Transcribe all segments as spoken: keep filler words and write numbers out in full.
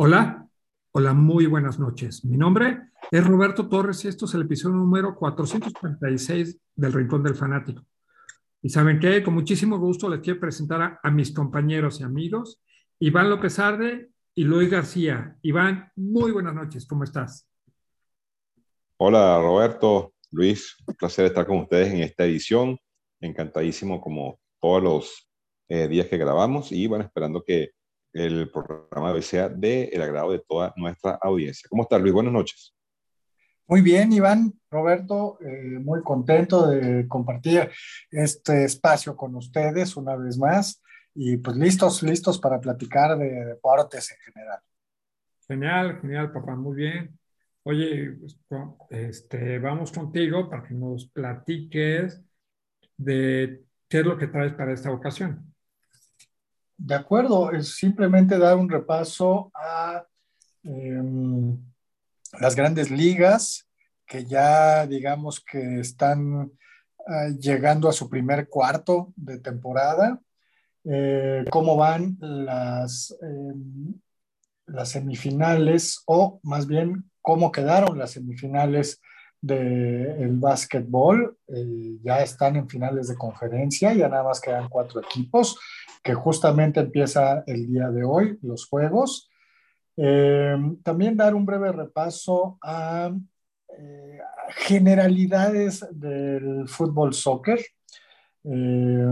Hola, hola, muy buenas noches. Mi nombre es Roberto Torres y esto es el episodio número cuatrocientos treinta y seis del Rincón del Fanático. Y saben qué, con muchísimo gusto les quiero presentar a, a mis compañeros y amigos, Iván López Arde y Luis García. Iván, muy buenas noches, ¿cómo estás? Hola Roberto, Luis, un placer estar con ustedes en esta edición. Encantadísimo como todos los eh, días que grabamos y bueno, esperando que el programa de hoy sea del agrado de toda nuestra audiencia. ¿Cómo estás, Luis? Buenas noches. Muy bien, Iván, Roberto, eh, muy contento de compartir este espacio con ustedes una vez más y pues listos, listos para platicar de deportes en general. Genial, genial, papá, muy bien. Oye, pues, co- este, vamos contigo para que nos platiques de qué es lo que traes para esta ocasión. De acuerdo, es simplemente dar un repaso a em, las grandes ligas que ya digamos que están ah, llegando a su primer cuarto de temporada, eh, cómo van las, em, las semifinales, o más bien cómo quedaron las semifinales del básquetbol. Eh, ya están en finales de conferencia, ya nada más quedan cuatro equipos, que justamente empieza el día de hoy los juegos. Eh, también dar un breve repaso a eh, generalidades del fútbol soccer. Eh,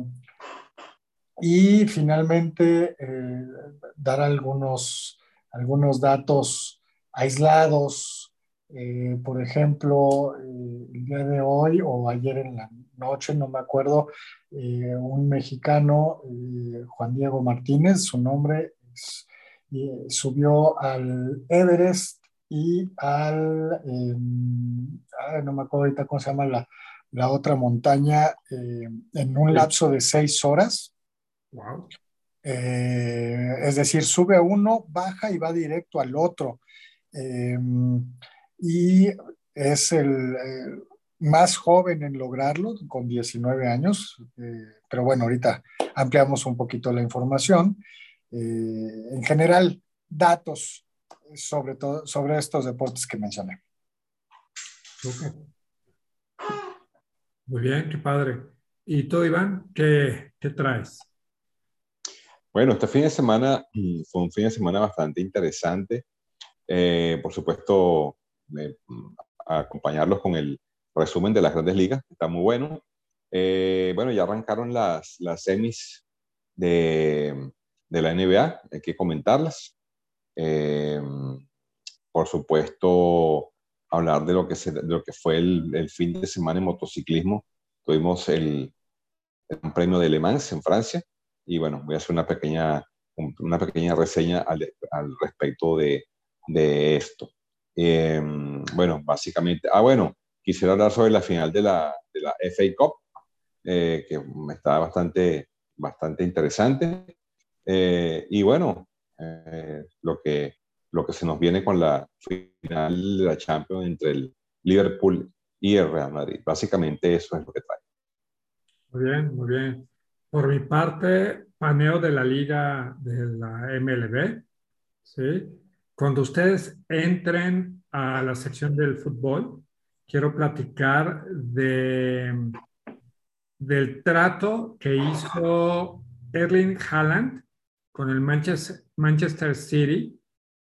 y finalmente, eh, dar algunos, algunos datos aislados. Eh, por ejemplo, eh, el día de hoy o ayer en la noche, no me acuerdo, eh, un mexicano, eh, Juan Diego Martínez, su nombre es, eh, subió al Everest y al, eh, ay, no me acuerdo ahorita cómo se llama la, la otra montaña, eh, en un Sí. lapso de seis horas. Wow. Eh, es decir, sube a uno, baja y va directo al otro. Eh, y es el eh, más joven en lograrlo, con diecinueve años. Eh, pero bueno, ahorita ampliamos un poquito la información. Eh, en general, datos sobre, todo, sobre estos deportes que mencioné. Súper. Muy bien, qué padre. ¿Y tú, Iván, qué, qué traes? Bueno, este fin de semana mm, fue un fin de semana bastante interesante. Eh, por supuesto, eh, mm, acompañarlos con el resumen de las grandes ligas, que está muy bueno. Eh, bueno, ya arrancaron las, las semis de, de la N B A, hay que comentarlas. Eh, por supuesto, hablar de lo que, se, de lo que fue el, el fin de semana en motociclismo. Tuvimos el, el Gran Premio de Le Mans en Francia y bueno, voy a hacer una pequeña, una pequeña reseña al, al respecto de, de esto. Eh, bueno, básicamente, ah, bueno, quisiera hablar sobre la final de la, de la F A Cup, eh, que está bastante, bastante interesante. Eh, y bueno, eh, lo, que, lo que se nos viene con la final de la Champions entre el Liverpool y el Real Madrid. Básicamente eso es lo que trae. Muy bien, muy bien. Por mi parte, paneo de la liga de la M L B, ¿sí? Cuando ustedes entren a la sección del fútbol, quiero platicar de, del trato que hizo Erling Haaland con el Manchester, Manchester City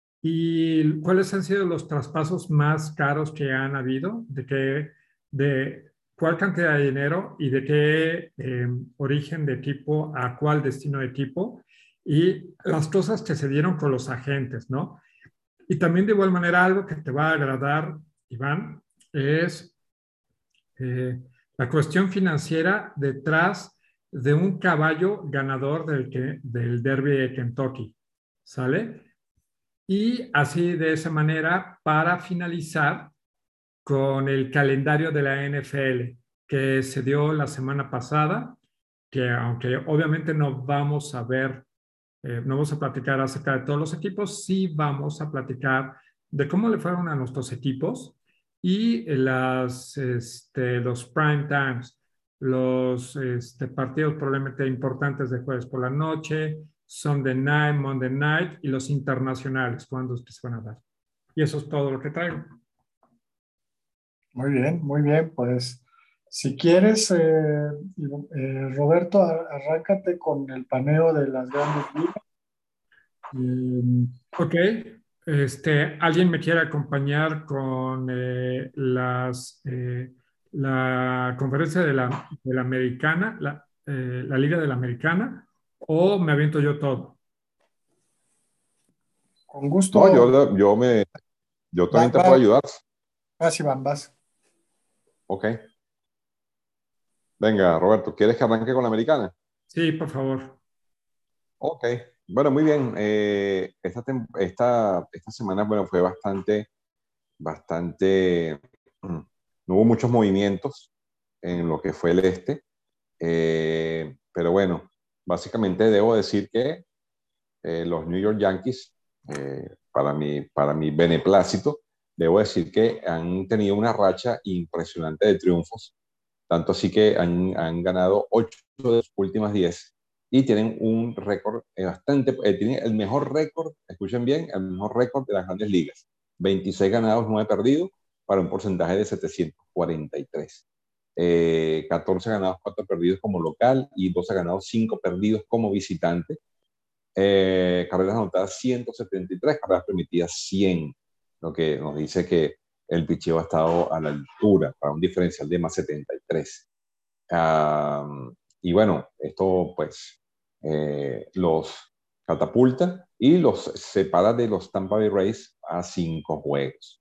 y cuáles han sido los traspasos más caros que han habido, de qué, de cuál cantidad de dinero y de qué eh, origen de equipo a cuál destino de equipo y las cosas que se dieron con los agentes, ¿no? Y también de igual manera algo que te va a agradar, Iván, es eh, la cuestión financiera detrás de un caballo ganador del, que, del Derby de Kentucky, ¿sale? Y así de esa manera, para finalizar con el calendario de la N F L que se dio la semana pasada, que aunque obviamente no vamos a ver, eh, no vamos a platicar acerca de todos los equipos, sí vamos a platicar de cómo le fueron a nuestros equipos y las, este, los prime times, los este, partidos probablemente importantes de jueves por la noche, Sunday Night, Monday Night y los internacionales, cuando es que se van a dar. Y eso es todo lo que traigo. Muy bien, muy bien. Pues si quieres, eh, eh, Roberto, arráncate con el paneo de las grandes ligas. Eh, ok. Este, ¿alguien me quiere acompañar con eh, las, eh, la conferencia de la, de la americana, la, eh, la Liga de la Americana, o me aviento yo todo? Con gusto. No, yo, yo, me, yo también va, te va, puedo ayudar. vas, Iván, vas. Ok. Venga, Roberto, ¿quieres que arranque con la americana? Sí, por favor. Ok. Bueno, muy bien. Eh, esta, esta, esta semana, bueno, fue bastante, bastante... No hubo muchos movimientos en lo que fue el este. Eh, pero bueno, básicamente debo decir que eh, los New York Yankees, eh, para, mi, para mi beneplácito, debo decir que han tenido una racha impresionante de triunfos, tanto así que han, han ganado ocho de las últimas diez y tienen un récord eh, bastante, eh, tienen el mejor récord, escuchen bien, el mejor récord de las grandes ligas, veintiséis ganados, nueve perdidos, para un porcentaje de setecientos cuarenta y tres. Eh, catorce ganados, cuatro perdidos como local y doce ganados, cinco perdidos como visitante. Eh, carreras anotadas ciento setenta y tres, carreras permitidas cien, lo que nos dice que el picheo ha estado a la altura para un diferencial de más setenta y tres. Uh, y bueno, esto pues eh, los catapulta y los separa de los Tampa Bay Rays a cinco juegos.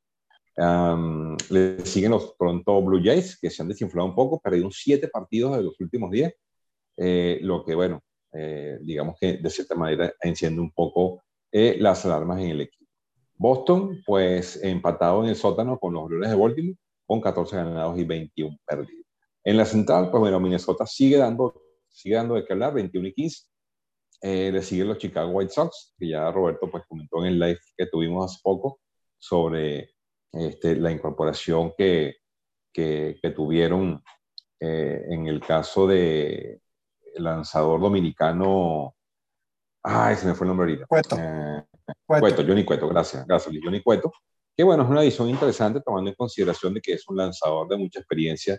Um, le siguen los Toronto Blue Jays, que se han desinflado un poco, perdieron siete partidos de los últimos diez, eh, lo que bueno, eh, digamos que de cierta manera enciende un poco eh, las alarmas en el equipo. Boston, pues empatado en el sótano con los Orioles de Baltimore, con catorce ganados y veintiuno perdidos. En la central, pues bueno, Minnesota sigue dando, sigue dando de qué hablar, veintiuno y quince. Eh, le siguen los Chicago White Sox, que ya Roberto pues comentó en el live que tuvimos hace poco sobre este, la incorporación que, que, que tuvieron eh, en el caso de el lanzador dominicano, ay, se me fue el nombre ahorita. Cueto. Eh, Cueto. Cueto, Johnny Cueto, gracias, gracias, Johnny Cueto, que bueno, es una edición interesante tomando en consideración de que es un lanzador de mucha experiencia,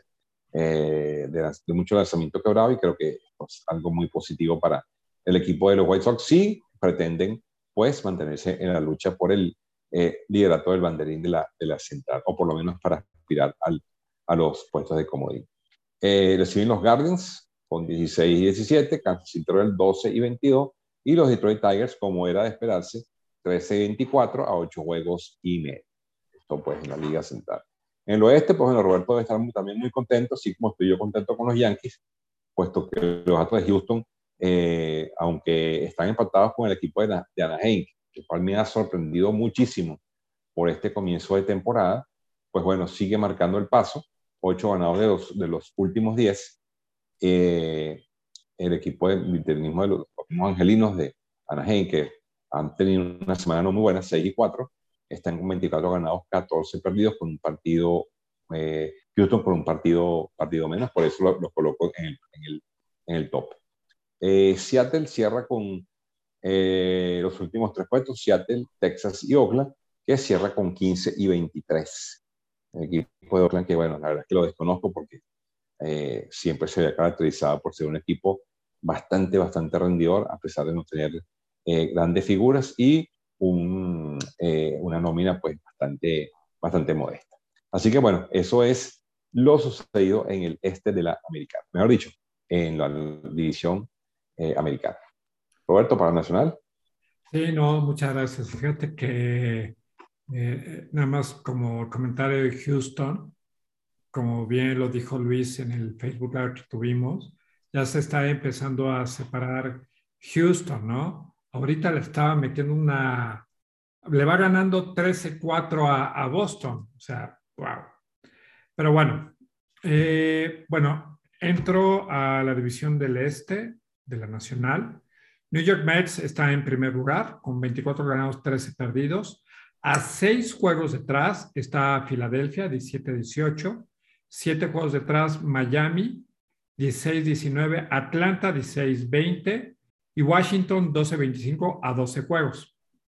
eh, de, de mucho lanzamiento quebrado, y creo que es algo muy positivo para el equipo de los White Sox si pretenden pues mantenerse en la lucha por el eh, liderato del banderín de la, de la central, o por lo menos para aspirar al, a los puestos de comodín. Eh, reciben los Guardians con dieciséis y diecisiete, Kansas City Royals doce y veintidós, y los Detroit Tigers, como era de esperarse, trece y veinticuatro a ocho juegos y medio. Esto pues en la Liga Central. En el oeste, pues bueno, Roberto debe estar muy, también muy contento, así como estoy yo contento con los Yankees, puesto que los Astros de Houston, eh, aunque están empatados con el equipo de, de Anaheim, que cual me ha sorprendido muchísimo por este comienzo de temporada, pues bueno, sigue marcando el paso, ocho ganados de los, de los últimos diez. Eh, el equipo de, del mismo de los, los angelinos de Anaheim, que han tenido una semana no muy buena, seis y cuatro, están con veinticuatro ganados, catorce perdidos, con un partido, eh, Houston con un partido, partido menos, por eso los lo coloco en el, en el, en el top. Eh, Seattle cierra con eh, los últimos tres puestos, Seattle, Texas y Oakland, que cierra con quince y veintitrés. El equipo de Oakland, que bueno, la verdad es que lo desconozco porque eh, siempre se había caracterizado por ser un equipo bastante, bastante rendidor, a pesar de no tener eh, grandes figuras y un, eh, una nómina pues bastante, bastante modesta. Así que bueno, eso es lo sucedido en el este de la americana, mejor dicho, en la división eh, americana. Roberto, para Nacional. Sí, no, muchas gracias. Fíjate que eh, nada más como comentario de Houston, como bien lo dijo Luis en el Facebook Live que tuvimos, ya se está empezando a separar Houston, ¿no? Ahorita le estaba metiendo una, le va ganando trece cuatro a, a Boston, o sea, wow. Pero bueno, eh, bueno, entro a la división del este de la Nacional. New York Mets está en primer lugar con veinticuatro ganados, trece perdidos. A seis juegos detrás está Filadelfia, diecisiete dieciocho. Siete juegos detrás, Miami, dieciséis diecinueve. Atlanta, dieciséis veinte. y Washington doce veinticinco a doce juegos.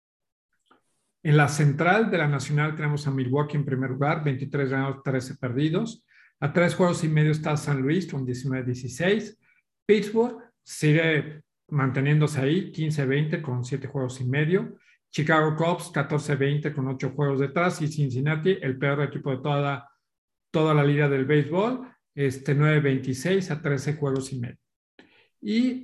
En la central de la Nacional tenemos a Milwaukee en primer lugar, veintitrés ganados, trece perdidos. A tres juegos y medio está San Luis con diecinueve dieciséis. Pittsburgh sigue manteniéndose ahí, quince veinte con siete juegos y medio. Chicago Cubs, catorce veinte con ocho juegos detrás. Y Cincinnati, el peor equipo de toda, toda la liga del béisbol, este, nueve veintiséis a trece juegos y medio. Y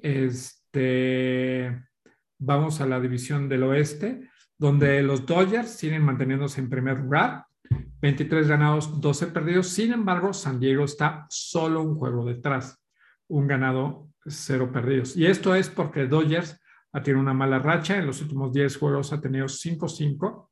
este, vamos a la división del oeste, donde los Dodgers siguen manteniéndose en primer lugar, veintitrés ganados, doce perdidos. Sin embargo, San Diego está solo un juego detrás, un ganado, cero perdidos. Y esto es porque Dodgers ha tenido una mala racha. En los últimos diez juegos ha tenido cinco cinco,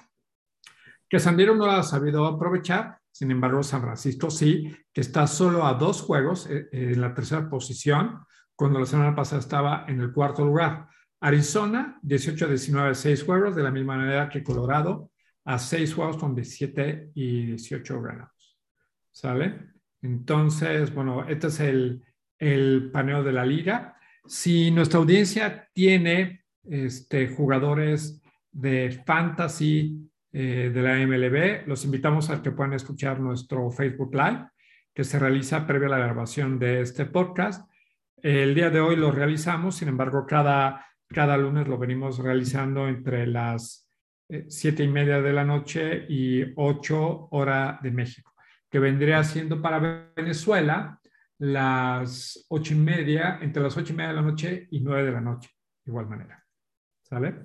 que San Diego no la ha sabido aprovechar. Sin embargo, San Francisco sí, que está solo a dos juegos eh, en la tercera posición, cuando la semana pasada estaba en el cuarto lugar. Arizona, dieciocho diecinueve, seis juegos, de la misma manera que Colorado, a seis juegos con diecisiete y dieciocho ganados. ¿Sale? Entonces, bueno, este es el, el paneo de la liga. Si nuestra audiencia tiene este, jugadores de fantasy eh, de la M L B, los invitamos a que puedan escuchar nuestro Facebook Live, que se realiza previo a la grabación de este podcast. El día de hoy lo realizamos, sin embargo, cada, cada lunes lo venimos realizando entre las eh, siete y media de la noche y ocho hora de México, que vendría siendo para Venezuela las ocho y media, entre las ocho y media de la noche y nueve de la noche, de igual manera. ¿Sale?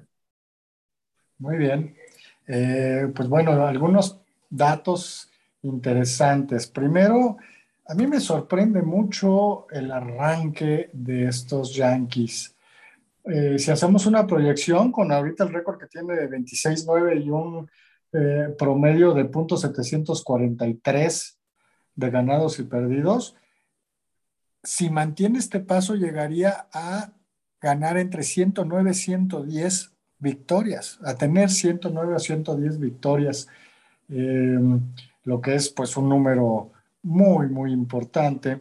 Muy bien. Eh, pues bueno, algunos datos interesantes. Primero, a mí me sorprende mucho el arranque de estos Yankees. Eh, si hacemos una proyección con ahorita el récord que tiene de veintiséis nueve y un eh, promedio de punto setecientos cuarenta y tres de ganados y perdidos, si mantiene este paso llegaría a ganar entre ciento nueve y ciento diez victorias, a tener ciento nueve a ciento diez victorias, eh, lo que es pues un número muy, muy importante.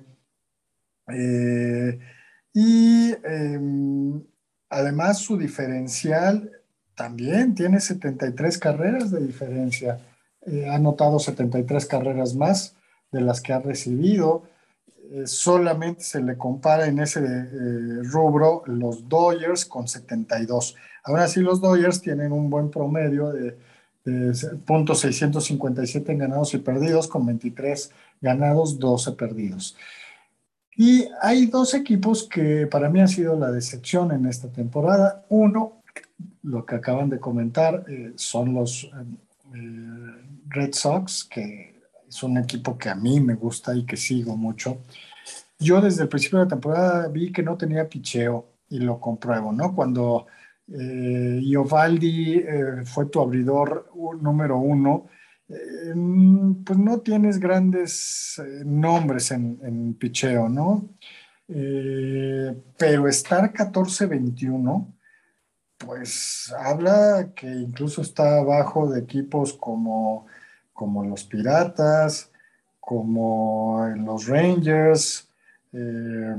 Eh, y eh, además su diferencial también tiene setenta y tres carreras de diferencia. Eh, ha anotado setenta y tres carreras más de las que ha recibido. Eh, solamente se le compara en ese eh, rubro los Dodgers con setenta y dos. Aún así los Dodgers tienen un buen promedio de, de punto seiscientos cincuenta y siete en ganados y perdidos, con veintitrés ganados, doce perdidos. Y hay dos equipos que para mí han sido la decepción en esta temporada. Uno, lo que acaban de comentar, eh, son los eh, Red Sox, que es un equipo que a mí me gusta y que sigo mucho. Yo desde el principio de la temporada vi que no tenía picheo y lo compruebo, ¿no? Cuando eh, Eovaldi eh, fue tu abridor número uno, eh, pues no tienes grandes eh, nombres en, en picheo, ¿no? Eh, pero estar catorce veintiuno, pues habla que incluso está abajo de equipos como, como los Piratas, como los Rangers, eh,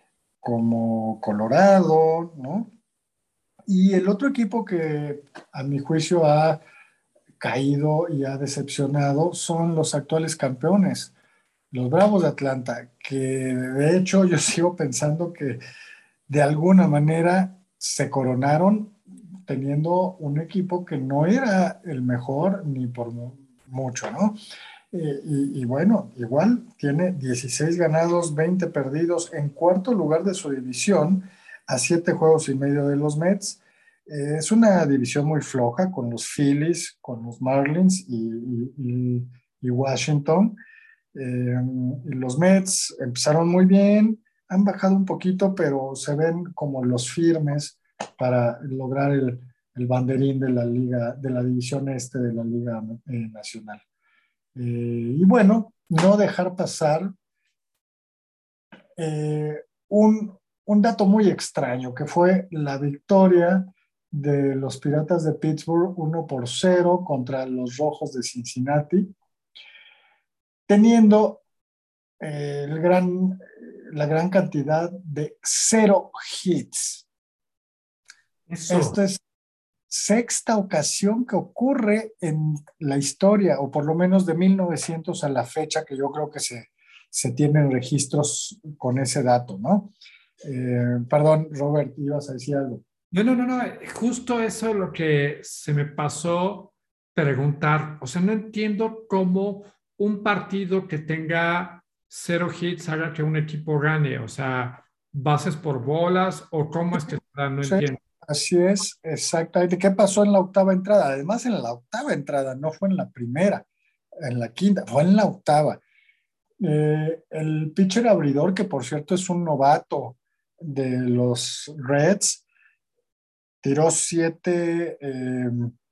como Colorado, ¿no? Y el otro equipo que a mi juicio ha caído y ha decepcionado son los actuales campeones, los Bravos de Atlanta, que de hecho yo sigo pensando que de alguna manera se coronaron teniendo un equipo que no era el mejor ni por mu- mucho, ¿no? Eh, y, y bueno, igual tiene dieciséis ganados, veinte perdidos, en cuarto lugar de su división, a siete juegos y medio de los Mets. Eh, es una división muy floja con los Phillies, con los Marlins y, y- y- y Washington. Eh, y los Mets empezaron muy bien, han bajado un poquito, pero se ven como los firmes para lograr el, el banderín de la liga, de la división este de la Liga eh, Nacional. Eh, y bueno, no dejar pasar eh, un, un dato muy extraño, que fue la victoria de los Piratas de Pittsburgh uno por cero contra los Rojos de Cincinnati, teniendo eh, el gran, la gran cantidad de cero hits. Eso. Esta es sexta ocasión que ocurre en la historia, o por lo menos de mil novecientos a la fecha, que yo creo que se, se tienen registros con ese dato, ¿no? Eh, perdón, Robert, ibas a decir algo. No, no, no, no, justo eso es lo que se me pasó preguntar. O sea, no entiendo cómo un partido que tenga cero hits haga que un equipo gane. O sea, bases por bolas o cómo es que se da, no Sí, entiendo. así es, exactamente. ¿Qué pasó en la octava entrada? Además, en la octava entrada, no fue en la primera, en la quinta, fue en la octava. Eh, el pitcher abridor, que por cierto es un novato de los Reds, tiró siete, eh,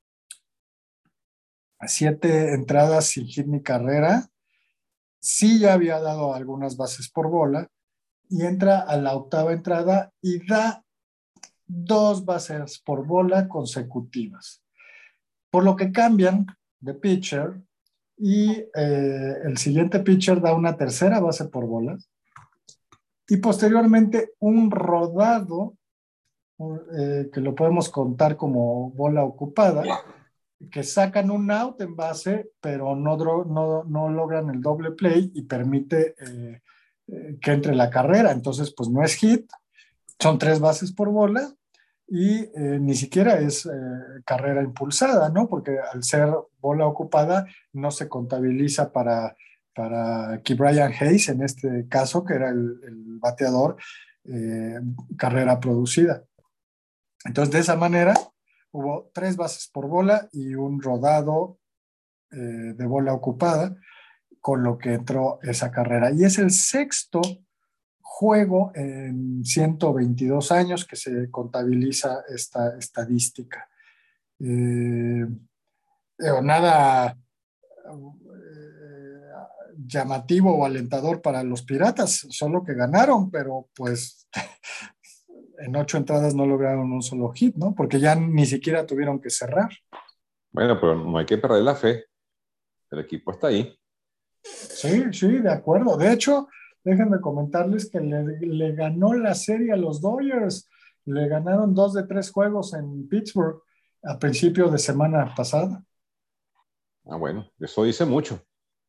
siete entradas sin hit ni carrera. Sí ya había dado algunas bases por bola y entra a la octava entrada y da dos bases por bola consecutivas. Por lo que cambian de pitcher y eh, el siguiente pitcher da una tercera base por bolas y posteriormente un rodado eh, que lo podemos contar como bola ocupada, que sacan un out en base, pero no, no, no logran el doble play y permite eh, eh, que entre la carrera. Entonces, pues no es hit, son tres bases por bola y eh, ni siquiera es eh, carrera impulsada, ¿no? Porque al ser bola ocupada no se contabiliza para, para Ke'Bryan Hayes, en este caso, que era el, el bateador, eh, carrera producida. Entonces, de esa manera, hubo tres bases por bola y un rodado eh, de bola ocupada, con lo que entró esa carrera. Y es el sexto juego en ciento veintidós años que se contabiliza esta estadística. Eh, nada eh, llamativo o alentador para los Piratas, solo que ganaron, pero pues en ocho entradas no lograron un solo hit, ¿no? Porque ya ni siquiera tuvieron que cerrar. Bueno, pero no hay que perder la fe. El equipo está ahí. Sí, sí, de acuerdo. De hecho, déjenme comentarles que le, le ganó la serie a los Dodgers. Le ganaron dos de tres juegos en Pittsburgh a principio de semana pasada. Ah, bueno, eso dice mucho.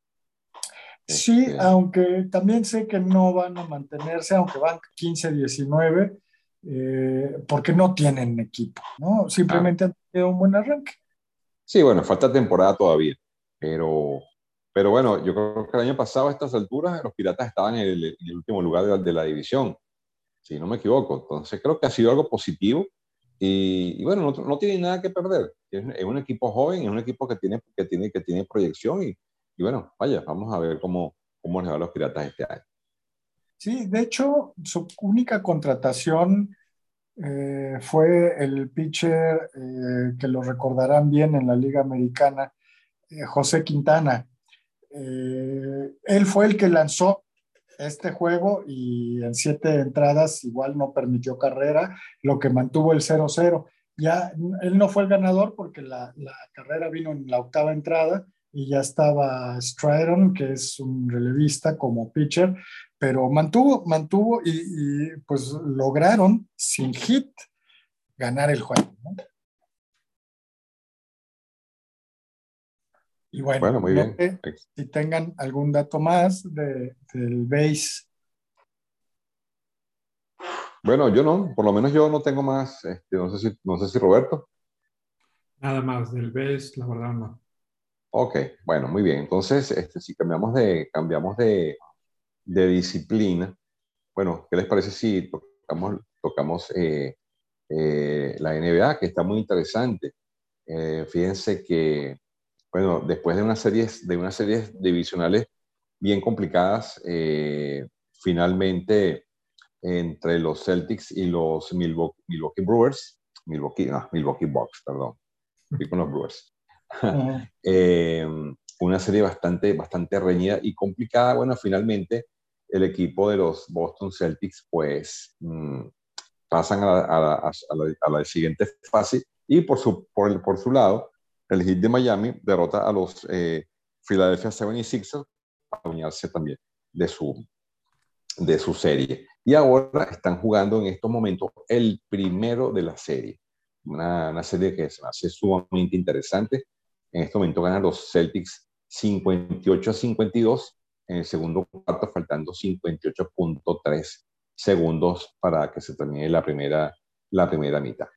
Sí, Este, aunque también sé que no van a mantenerse, aunque van quince diecinueve, eh, porque no tienen equipo, ¿no? claro. Simplemente han tenido un buen arranque. Sí, bueno, falta temporada todavía, pero, pero bueno, yo creo que el año pasado a estas alturas los Piratas estaban en el, en el último lugar de la, de la división, si no me equivoco. Entonces creo que ha sido algo positivo y, y bueno, no, no tiene nada que perder. Es, es un equipo joven, es un equipo que tiene, que tiene, que tiene proyección y, y bueno, vaya, vamos a ver cómo, cómo les va a los Piratas este año. Sí, de hecho, su única contratación eh, fue el pitcher eh, que lo recordarán bien en la Liga Americana, eh, José Quintana. Eh, él fue el que lanzó este juego y en siete entradas igual no permitió carrera, lo que mantuvo el cero cero. Ya él no fue el ganador porque la, la carrera vino en la octava entrada y ya estaba Stridon, que es un relevista como pitcher, pero mantuvo, mantuvo y, y pues lograron sin hit ganar el juego, ¿no? Y bueno, Bueno, muy no bien. sé si tengan algún dato más de, del base. Bueno, yo no, por lo menos yo no tengo más, este, no sé si, no sé si Roberto. Nada más del B E S, la verdad no. Ok, bueno, muy bien. Entonces, este, si cambiamos de, cambiamos de, de disciplina, bueno, ¿qué les parece si tocamos, tocamos eh, eh, la N B A, que está muy interesante? Eh, fíjense que, bueno, después de unas series, de unas series divisionales bien complicadas, eh, finalmente entre los Celtics y los Milwaukee, Milwaukee Brewers, Milwaukee, no, Milwaukee Bucks, perdón, fui con los Brewers. Uh-huh. eh, una serie bastante, bastante reñida y complicada. Bueno, finalmente el equipo de los Boston Celtics pues mmm, pasan a la, a, la, a, la, a la siguiente fase y por su, por, el, por su lado el Heat de Miami derrota a los eh, Philadelphia setenta y seis ers para adueñarse también de su, de su serie. Y ahora están jugando en estos momentos el primero de la serie. una, una serie que se me hace sumamente interesante. En este momento ganan los Celtics cincuenta y ocho a cincuenta y dos en el segundo cuarto, faltando cincuenta y ocho punto tres segundos para que se termine la primera, la primera mitad.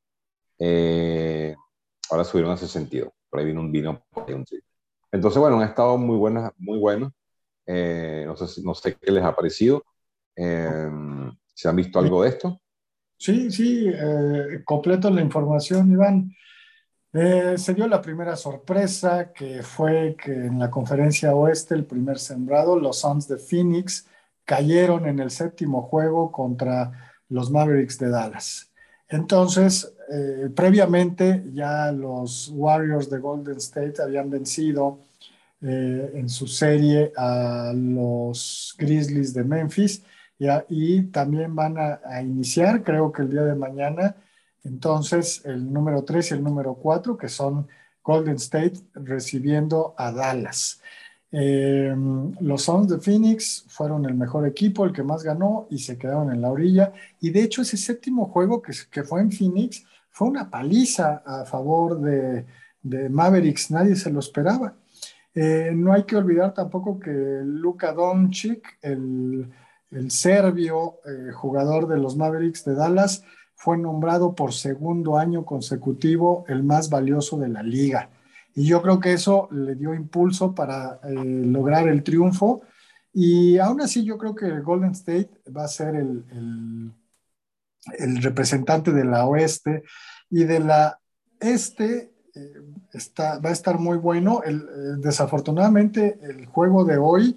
Eh, ahora subieron a sesenta y dos, por ahí vino un vino por ahí un triple. Entonces, bueno, han estado muy buenas, muy buenos. Eh, no, sé, no sé qué les ha parecido. Eh, ¿Se han visto algo de esto? Sí, sí, eh, completo la información, Iván. Eh, se dio la primera sorpresa, que fue que en la conferencia oeste, el primer sembrado, los Suns de Phoenix, cayeron en el séptimo juego contra los Mavericks de Dallas. Entonces, eh, previamente ya los Warriors de Golden State habían vencido eh, en su serie a los Grizzlies de Memphis y, a- y también van a, a iniciar, creo que el día de mañana, entonces el número tres y el número cuatro, que son Golden State recibiendo a Dallas. Eh, los Suns de Phoenix fueron el mejor equipo, el que más ganó y se quedaron en la orilla. Y de hecho ese séptimo juego que, que fue en Phoenix fue una paliza a favor de, de Mavericks, nadie se lo esperaba. Eh, no hay que olvidar tampoco que Luka Doncic, el, el serbio eh, jugador de los Mavericks de Dallas, fue nombrado por segundo año consecutivo el más valioso de la liga. Y yo creo que eso le dio impulso para eh, lograr el triunfo. Y aún así yo creo que el Golden State va a ser el, el, el representante de la oeste y de la este. Eh, está, va a estar muy bueno. El, eh, desafortunadamente, el juego de hoy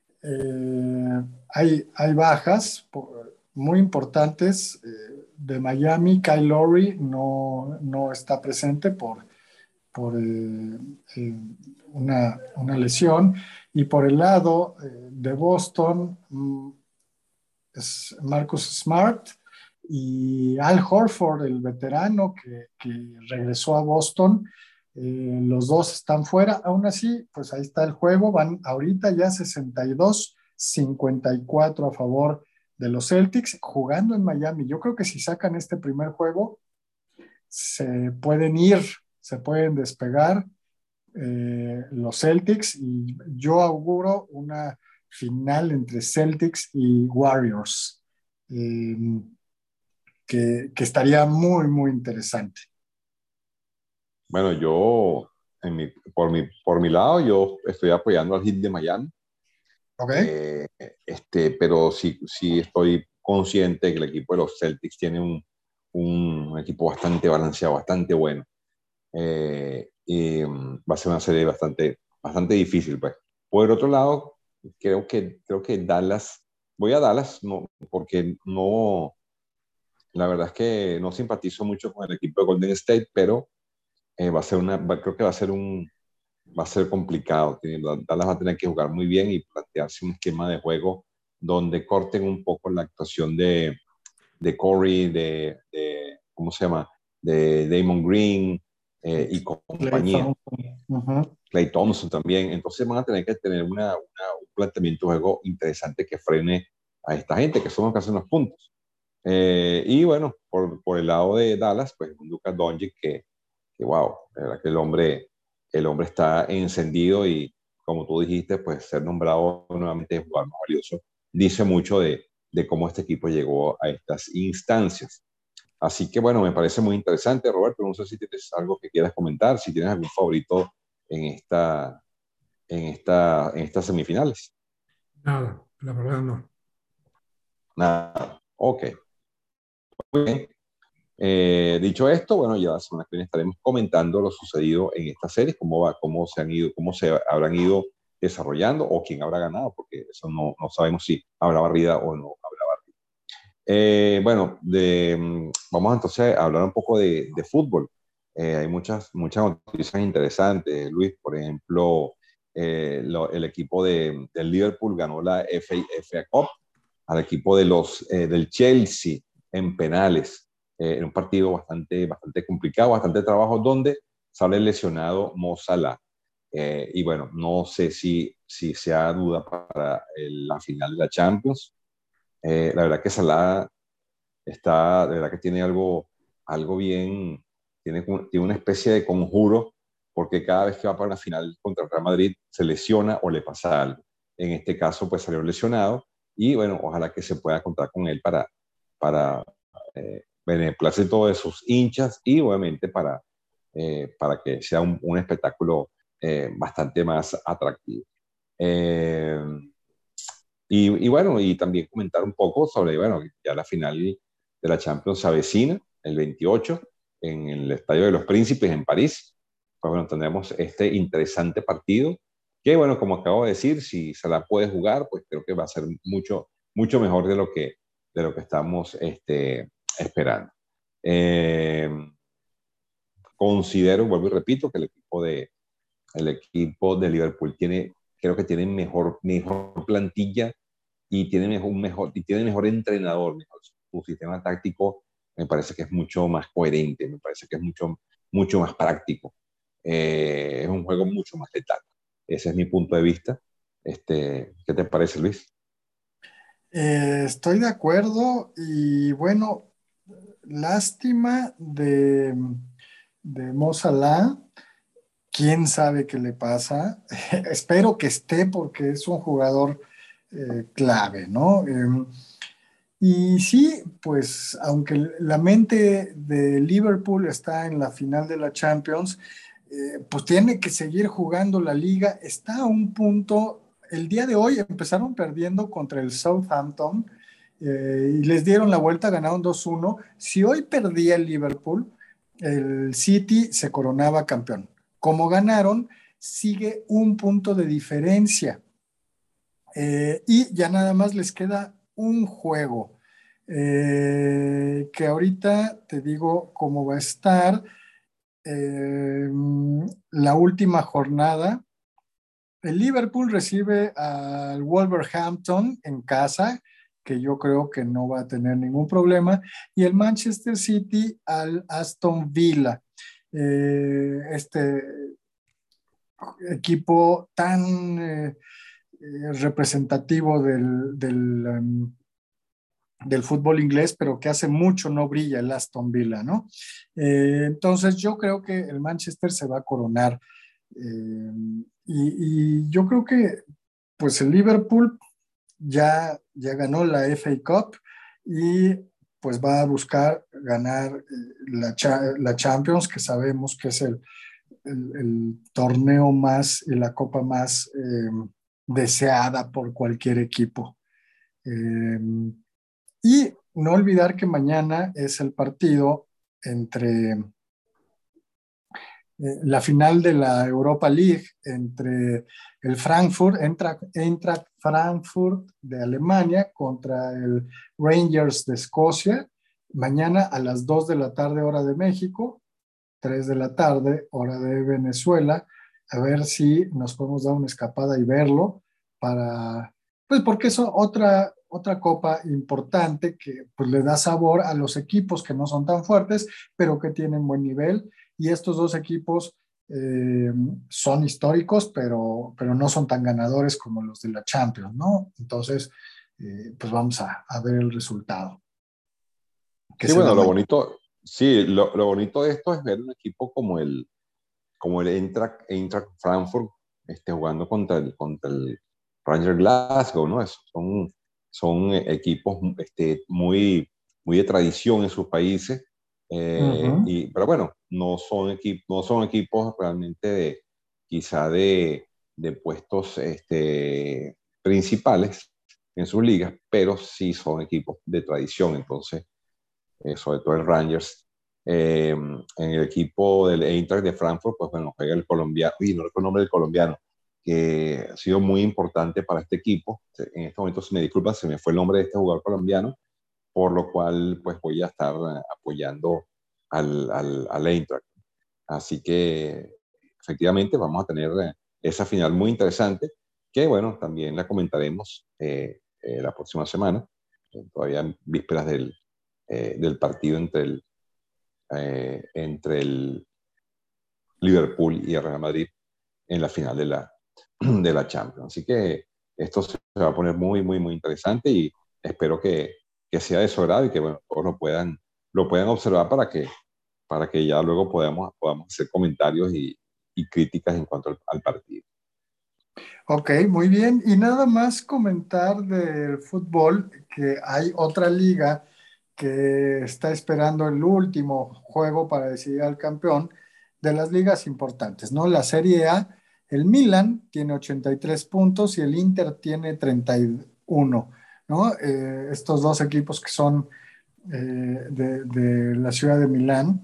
eh, hay, hay bajas por, muy importantes eh, de Miami. Kyle Lowry no, no está presente por, por eh, eh, una, una, lesión. Y por el lado eh, de Boston, mm, es Marcus Smart y Al Horford, el veterano que, que regresó a Boston. Eh, los dos están fuera. Aún así, pues ahí está el juego. Van ahorita ya sesenta y dos cincuenta y cuatro a favor de los Celtics jugando en Miami. Yo creo que si sacan este primer juego, se pueden ir, se pueden despegar eh, los Celtics y yo auguro una final entre Celtics y Warriors, eh, que, que, estaría muy, muy interesante. Bueno, yo, en mi, por, mi, por mi lado, yo estoy apoyando al Heat de Miami. Okay. Eh, este, pero sí, sí estoy consciente de que el equipo de los Celtics tiene un, un, un equipo bastante balanceado, bastante bueno. Eh, y um, va a ser una serie bastante, bastante difícil, pues. Por el otro lado, creo que, creo que Dallas, voy a Dallas no, porque no, la verdad es que no simpatizo mucho con el equipo de Golden State, pero eh, va a ser una, va, creo que va a ser un, va a ser complicado. Dallas va a tener que jugar muy bien y plantearse un esquema de juego donde corten un poco la actuación de, de Corey, de, de, ¿cómo se llama? De Damon Green eh, y compañía. Uh-huh. Klay Thompson también. Entonces van a tener que tener una, una, un planteamiento de juego interesante que frene a esta gente, que son los que hacen los puntos. Eh, y bueno, por, por el lado de Dallas, pues Luka Doncic, que, que wow, la verdad que el hombre, el hombre está encendido y como tú dijiste, pues ser nombrado nuevamente jugador más valioso dice mucho de, de cómo este equipo llegó a estas instancias. Así que bueno, me parece muy interesante, Roberto. No sé si tienes algo que quieras comentar, si tienes algún favorito en, esta, en, esta, en estas semifinales. Nada, la verdad no. Nada, ok. Muy bien. Eh, dicho esto, bueno, ya la semana que viene estaremos comentando lo sucedido en esta serie, cómo va, cómo se han ido, cómo se habrán ido desarrollando o quién habrá ganado, porque eso no, no sabemos si habrá barrida o no habrá barrida. Eh, bueno, de, vamos entonces a hablar un poco de, de fútbol. Eh, hay muchas, muchas noticias interesantes, Luis. Por ejemplo, eh, lo, el equipo de, del Liverpool ganó la F A, F A Cup al equipo de los, eh, del Chelsea en penales, eh, en un partido bastante, bastante complicado, bastante trabajo, donde sale lesionado Mo Salah. Eh, y bueno, no sé si, si sea duda para el, la final de la Champions. Eh, la verdad que Salah está, de verdad que tiene algo, algo bien, tiene, tiene una especie de conjuro, porque cada vez que va para una final contra el Real Madrid se lesiona o le pasa algo. En este caso, pues salió lesionado y bueno, ojalá que se pueda contar con él para, para eh, beneplácito de sus hinchas y obviamente para, eh, para que sea un, un espectáculo eh, bastante más atractivo. Eh, y, y bueno, y también comentar un poco sobre, bueno, ya la final de la Champions se avecina el veintiocho en el Estadio de los Príncipes en París. Pues bueno, tendremos este interesante partido que, bueno, como acabo de decir, si se la puede jugar, pues creo que va a ser mucho, mucho mejor de lo que, de lo que estamos este, esperando. Eh, considero, vuelvo y repito, que el equipo de, el equipo de Liverpool tiene, creo que tiene mejor, mejor plantilla y tiene mejor, mejor, y tiene mejor entrenador, mejor, su sistema táctico me parece que es mucho más coherente, me parece que es mucho, mucho más práctico. Eh, es un juego mucho más letal. Ese es mi punto de vista. Este, ¿qué te parece, Luis? Eh, estoy de acuerdo y bueno, lástima de, de Mo Salah. ¿Quién sabe qué le pasa? Espero que esté porque es un jugador eh, clave, ¿no? Eh, y sí, pues aunque la mente de Liverpool está en la final de la Champions, eh, pues tiene que seguir jugando la liga. Está a un punto, el día de hoy empezaron perdiendo contra el Southampton eh, y les dieron la vuelta, ganaron dos uno. Si hoy perdía el Liverpool, el City se coronaba campeón. Como ganaron, sigue un punto de diferencia. Eh, y ya nada más les queda un juego, eh, que ahorita te digo cómo va a estar. Eh, la última jornada, el Liverpool recibe al Wolverhampton en casa, que yo creo que no va a tener ningún problema, y el Manchester City al Aston Villa. Eh, este equipo tan eh, eh, representativo del, del, um, del fútbol inglés, pero que hace mucho no brilla el Aston Villa, ¿no? Eh, entonces yo creo que el Manchester se va a coronar. Eh, y, y, yo creo que pues el Liverpool ya, ya ganó la F A Cup y pues va a buscar ganar eh, la, la Champions, que sabemos que es el, el, el torneo más y la copa más eh, deseada por cualquier equipo. Eh, y no olvidar que mañana es el partido entre eh, la final de la Europa League entre el Frankfurt, Eintracht, Eintracht Frankfurt de Alemania contra el Rangers de Escocia. Mañana a las dos de la tarde, hora de México, tres de la tarde, hora de Venezuela, a ver si nos podemos dar una escapada y verlo para, pues porque es otra, otra copa importante que pues le da sabor a los equipos que no son tan fuertes, pero que tienen buen nivel, y estos dos equipos eh, son históricos, pero, pero no son tan ganadores como los de la Champions, ¿no? Entonces, eh, pues vamos a, a ver el resultado. Que Sí, se da bueno, lo mañana. bonito, sí, lo, lo bonito de esto es ver un equipo como el, como el Eintracht, Eintracht Frankfurt este, jugando contra el, contra el Ranger Glasgow, ¿no? Es, son, son equipos este, muy, muy de tradición en sus países, eh, Uh-huh. y, pero bueno, no son, equip, no son equipos realmente de, quizá de, de puestos este, principales en sus ligas, pero sí son equipos de tradición, entonces eh, sobre todo el Rangers. Eh, en el equipo del Eintracht de Frankfurt, pues bueno, juega el colombiano, y no recuerdo el nombre del colombiano, que ha sido muy importante para este equipo. En este momento, si me disculpan, se me fue el nombre de este jugador colombiano, por lo cual pues voy a estar eh, apoyando al, al, al Eintracht. Así que efectivamente vamos a tener eh, esa final muy interesante, que bueno, también la comentaremos eh, eh, la próxima semana, eh, todavía en vísperas del, eh, del partido entre el, eh, entre el Liverpool y el Real Madrid en la final de la, de la Champions. Así que esto se va a poner muy, muy, muy interesante y espero que, que sea de su agrado y que bueno, todos lo puedan, lo puedan observar para que, para que ya luego podamos, podamos hacer comentarios y, y críticas en cuanto al, al partido. Ok, muy bien. Y nada más comentar del fútbol, que hay otra liga que está esperando el último juego para decidir al campeón de las ligas importantes, ¿no? La Serie A, el Milan tiene ochenta y tres puntos y el Inter tiene treinta y uno, ¿no? Eh, estos dos equipos que son eh, de, de la ciudad de Milán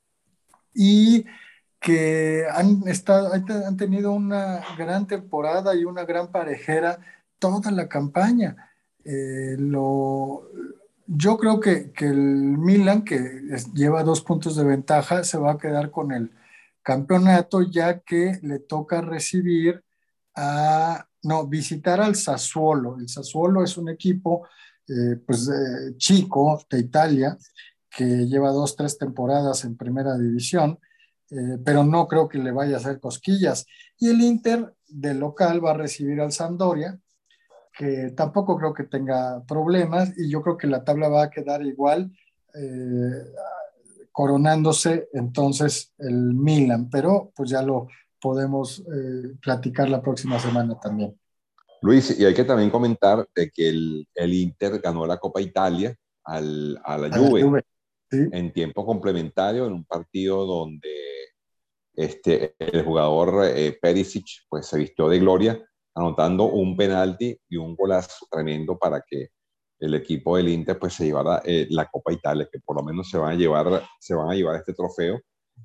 y que han, estado, han tenido una gran temporada y una gran parejera toda la campaña. Eh, lo, yo creo que, que el Milan, que es- lleva dos puntos de ventaja, se va a quedar con el campeonato, ya que le toca recibir a, no, visitar al Sassuolo. El Sassuolo es un equipo eh, pues, eh, chico de Italia, que lleva dos, tres temporadas en primera división, eh, pero no creo que le vaya a hacer cosquillas. Y el Inter de local va a recibir al Sampdoria, que tampoco creo que tenga problemas, y yo creo que la tabla va a quedar igual, eh, coronándose entonces el Milan, pero pues ya lo podemos eh, platicar la próxima semana también. Luis, y hay que también comentar de que el, el Inter ganó la Copa Italia al, a la A la Juve Juve, ¿sí? en tiempo complementario en un partido donde este, el jugador eh, Perisic pues, se vistió de gloria anotando un penalti y un golazo tremendo para que el equipo del Inter pues, se llevara eh, la Copa Italia, que por lo menos se van a llevar, se van a llevar este trofeo.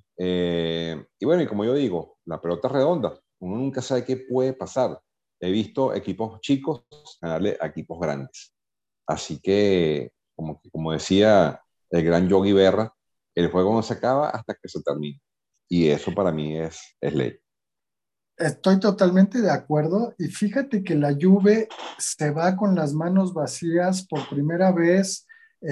Eh, y bueno, y como yo digo, la pelota es redonda, uno nunca sabe qué puede pasar. He visto equipos chicos ganarle a equipos grandes. Así que, como, como decía el gran Yogi Berra, el juego no se acaba hasta que se termina. Y eso para mí es, es ley. Estoy totalmente de acuerdo y fíjate que la Juve se va con las manos vacías por primera vez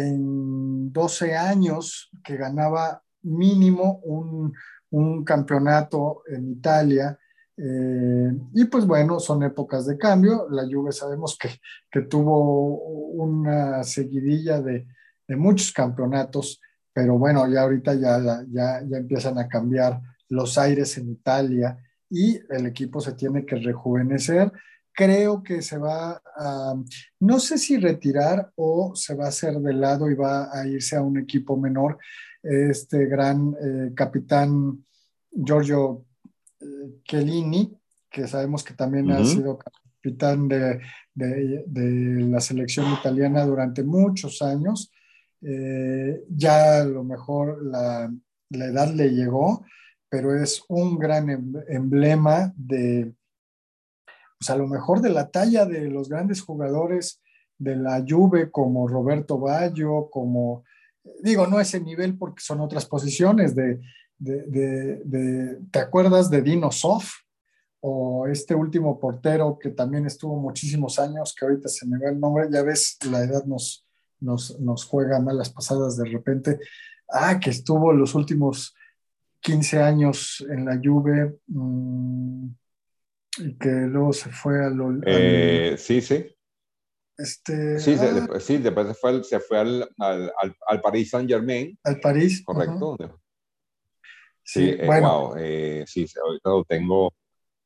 en doce años, que ganaba mínimo un, un campeonato en Italia. Eh, y pues bueno, son épocas de cambio. La Juve sabemos que, que tuvo una seguidilla de, de muchos campeonatos, pero bueno, ya ahorita ya, ya, ya empiezan a cambiar los aires en Italia y el equipo se tiene que rejuvenecer. Creo que se va a, no sé si retirar o se va a hacer de lado y va a irse a un equipo menor. Este gran eh, capitán Giorgio eh, Chiellini, que sabemos que también ha Ujú. sido capitán de, de, de la selección italiana durante muchos años. Eh, ya a lo mejor la, la edad le llegó, pero es un gran em, emblema de, pues a lo mejor de la talla de los grandes jugadores de la Juve, como Roberto Baggio, como, digo, no a ese nivel porque son otras posiciones, de, de, de, de ¿te acuerdas de Dino Zoff? O este último portero que también estuvo muchísimos años, que ahorita se me va el nombre, ya ves, la edad nos, nos, nos juega malas pasadas de repente. Ah, que estuvo los últimos quince años en la Juve, mmm, y que luego se fue al, al Eh, sí, sí. este, Sí, se- ah, después, sí, después se fue al, se fue al, al, al, al Paris Saint-Germain, al París. Uh-huh. correcto. Sí, Sí, eh, bueno, wow, eh, sí, sí, ahorita lo tengo,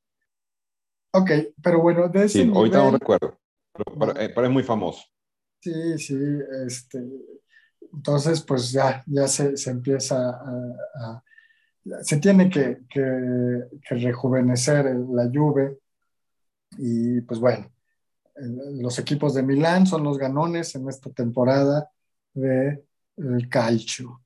ok, pero bueno, de ese sí, ahorita no nivel, recuerdo, pero, pero, no, eh, pero es muy famoso. sí, sí, este, entonces pues ya, ya se, se empieza a, a se tiene que, que, que rejuvenecer la Juve y pues bueno, los equipos de Milán son los ganones en esta temporada de el calcio.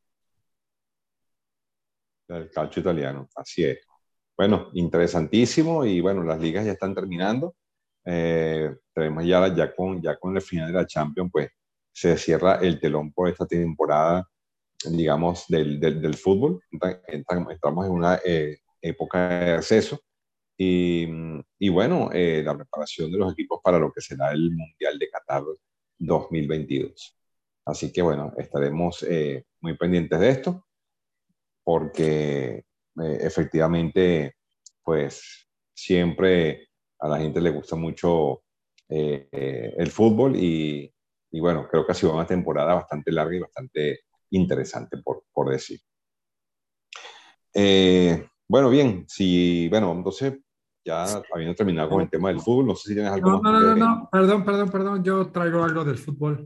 El calcio italiano, así es. Bueno, interesantísimo y bueno, las ligas ya están terminando. Eh, tenemos ya, ya, con, ya con el final de la Champions, pues se cierra el telón por esta temporada, digamos, del, del, del fútbol. Estamos en una eh, época de receso y, y bueno, eh, la preparación de los equipos para lo que será el Mundial de Qatar dos mil veintidós. Así que bueno, estaremos eh, muy pendientes de esto porque eh, efectivamente, pues siempre a la gente le gusta mucho eh, eh, el fútbol y, y, bueno, creo que ha sido una temporada bastante larga y bastante interesante, por, por decir. Eh, bueno, bien, si, bueno, entonces ya habiendo terminado con el tema del fútbol, no sé si tienes algo No, más no, no, no, que... no, perdón, perdón, perdón, yo traigo algo del fútbol.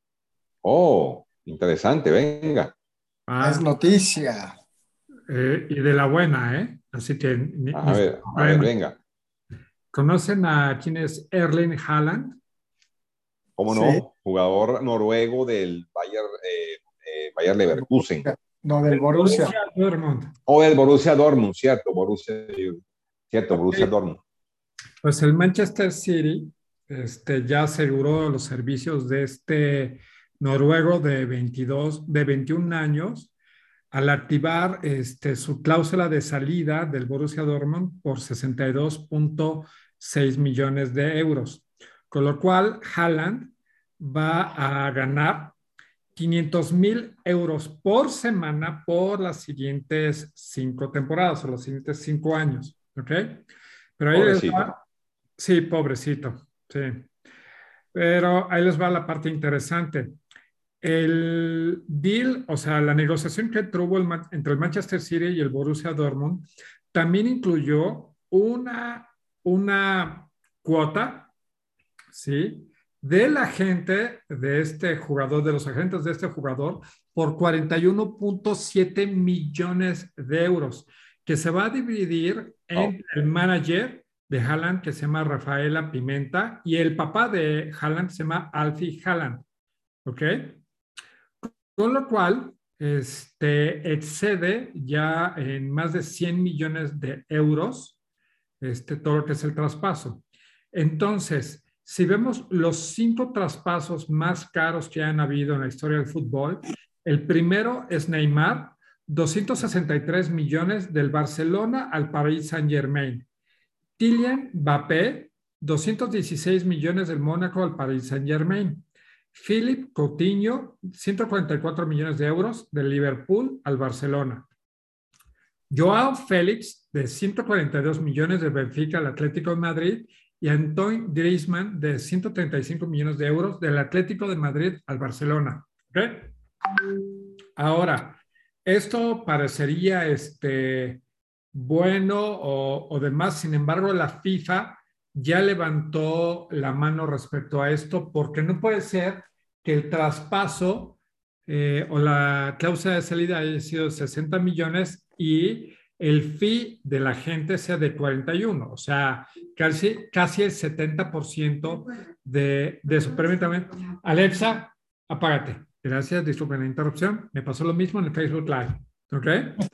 Oh, interesante, venga. Es Ah, noticia. eh, y de la buena, ¿eh? Así que ni, A ni se ver, a ver, sorprendan. venga. ¿Conocen a quién es Erling Haaland? ¿Cómo Sí. no? Jugador noruego del Bayer, eh, eh, Bayer Leverkusen. No, del Del Borussia. Borussia Dortmund. O del Borussia Dortmund, cierto, Borussia, cierto, Borussia Ok. Dortmund. Pues el Manchester City este, ya aseguró los servicios de este noruego de veintidós, de veintiún años al activar este, su cláusula de salida del Borussia Dortmund por sesenta y dos punto seis millones de euros, con lo cual Haaland va a ganar quinientos mil euros por semana por las siguientes cinco temporadas o los siguientes cinco años. ¿Ok? Pero ahí les Pobrecito. va, sí, pobrecito, sí. Pero ahí les va la parte interesante. El deal, o sea, la negociación que tuvo el, entre el Manchester City y el Borussia Dortmund también incluyó una, una cuota, ¿sí? Del agente de este jugador, de los agentes de este jugador, por cuarenta y uno punto siete millones de euros, que se va a dividir Oh, entre el manager de Haaland, que se llama Rafaela Pimenta, y el papá de Haaland, se llama Alfie Haaland, ¿ok? Con lo cual, este, excede ya en más de cien millones de euros este, todo lo que es el traspaso. Entonces, si vemos los cinco traspasos más caros que han habido en la historia del fútbol, el primero es Neymar, doscientos sesenta y tres millones del Barcelona al Paris Saint-Germain. Kylian Mbappé, doscientos dieciséis millones del Mónaco al Paris Saint-Germain. Philippe Coutinho, ciento cuarenta y cuatro millones de euros del Liverpool al Barcelona. Joao Félix, de ciento cuarenta y dos millones de Benfica al Atlético de Madrid, y Antoine Griezmann, de ciento treinta y cinco millones de euros del Atlético de Madrid al Barcelona. ¿Okay? Ahora, esto parecería este, bueno o, o demás, sin embargo, la FIFA ya levantó la mano respecto a esto porque no puede ser que el traspaso eh, o la cláusula de salida haya sido sesenta millones y el fee de la gente sea de cuarenta y uno, o sea, casi, casi el setenta por ciento de, de eso. Permítame, Alexa, apágate. Gracias, disculpen la interrupción. Me pasó lo mismo en el Facebook Live. ¿Ok?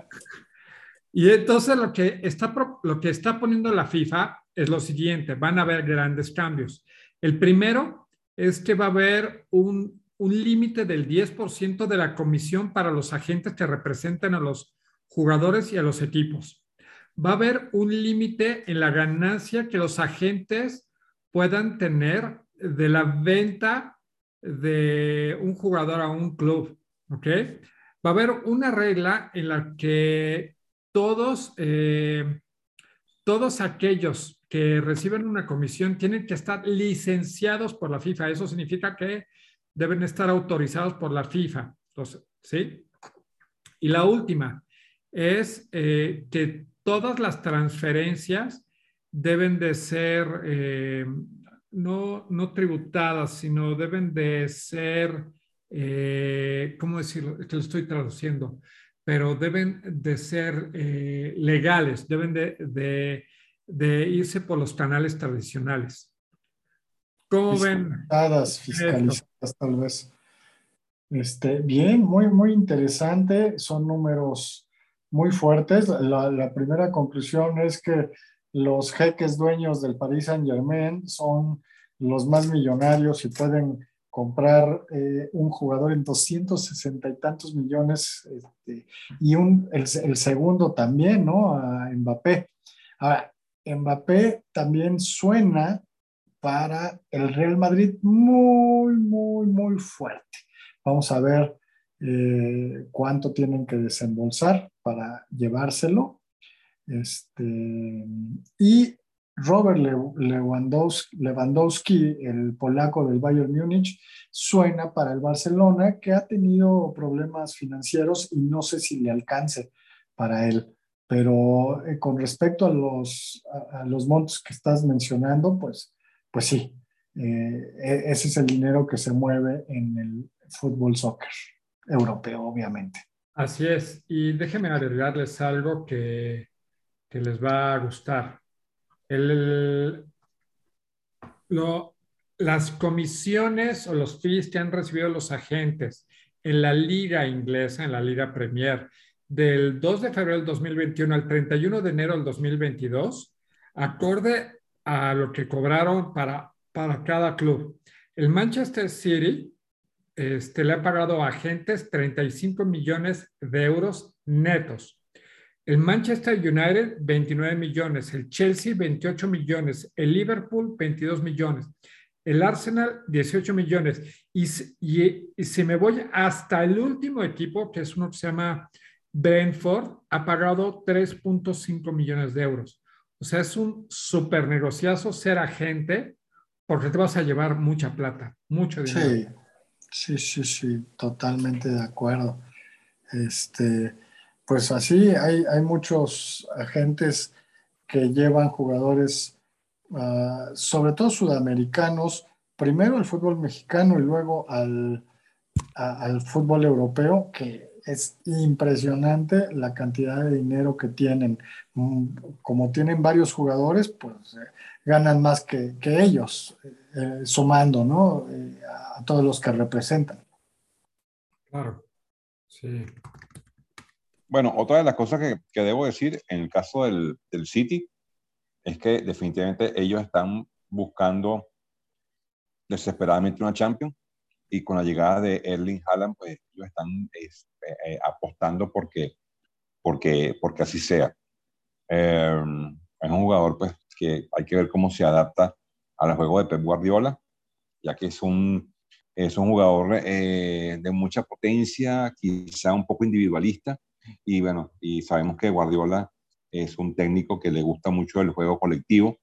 Y entonces lo que está, lo que está poniendo la FIFA es lo siguiente, van a haber grandes cambios. El primero es que va a haber un, un límite del diez por ciento de la comisión para los agentes que representen a los jugadores y a los equipos. Va a haber un límite en la ganancia que los agentes puedan tener de la venta de un jugador a un club. ¿Ok? Va a haber una regla en la que todos, eh, todos aquellos que reciben una comisión tienen que estar licenciados por la FIFA. Eso significa que deben estar autorizados por la FIFA. Entonces, ¿sí? Y la última es eh, que todas las transferencias deben de ser eh, no, no tributadas, sino deben de ser, eh, ¿cómo decirlo? Es que lo estoy traduciendo, pero deben de ser eh, legales, deben de, de, de irse por los canales tradicionales. ¿Cómo ven Fiscalizadas, esto? fiscalizadas tal vez. Este, bien, muy, muy interesante. Son números muy fuertes. La, la primera conclusión es que los jeques dueños del Paris Saint-Germain son los más millonarios y pueden comprar eh, un jugador en doscientos sesenta y tantos millones este, y un, el, el segundo también, ¿no? A Mbappé. Ahora, Mbappé también suena para el Real Madrid muy, muy, muy fuerte. Vamos a ver eh, cuánto tienen que desembolsar para llevárselo. Este, y Robert Lewandowski, Lewandowski, el polaco del Bayern Múnich, suena para el Barcelona, que ha tenido problemas financieros y no sé si le alcance para él. Pero eh, con respecto a los, a, a los montos que estás mencionando, pues, pues sí, eh, e- ese es el dinero que se mueve en el fútbol soccer europeo, obviamente. Así es. Y déjenme agregarles algo que, que les va a gustar. El, lo- las comisiones o los fees que han recibido los agentes en la liga inglesa, en la liga Premier, del dos de febrero del dos mil veintiuno al treinta y uno de enero del dos mil veintidós, acorde a lo que cobraron para, para cada club. El Manchester City este, le ha pagado a agentes treinta y cinco millones de euros netos. El Manchester United, veintinueve millones. El Chelsea, veintiocho millones. El Liverpool, veintidós millones. El Arsenal, dieciocho millones. Y, y, y si me voy hasta el último equipo, que es uno que se llama Brentford, ha pagado tres punto cinco millones de euros. O sea, es un súper negociazo ser agente porque te vas a llevar mucha plata, mucho dinero. Sí, sí, sí, sí, totalmente de acuerdo. Este, pues así hay, hay muchos agentes que llevan jugadores, uh, sobre todo sudamericanos, primero al fútbol mexicano y luego al, a, al fútbol europeo, que es impresionante la cantidad de dinero que tienen. Mm, Como tienen varios jugadores, pues eh, ganan más que, que ellos, eh, sumando, ¿no? Eh, a todos los que representan. Claro, sí. Bueno, otra de las cosas que, que debo decir en el caso del, del City es que definitivamente ellos están buscando desesperadamente una Champions y con la llegada de Erling Haaland, pues ellos están es, eh, apostando porque, porque, porque así sea. Eh, es un jugador pues que hay que ver cómo se adapta al juego de Pep Guardiola, ya que es un, es un jugador eh, de mucha potencia, quizá un poco individualista, y bueno, y sabemos que Guardiola es un técnico que le gusta mucho el juego colectivo.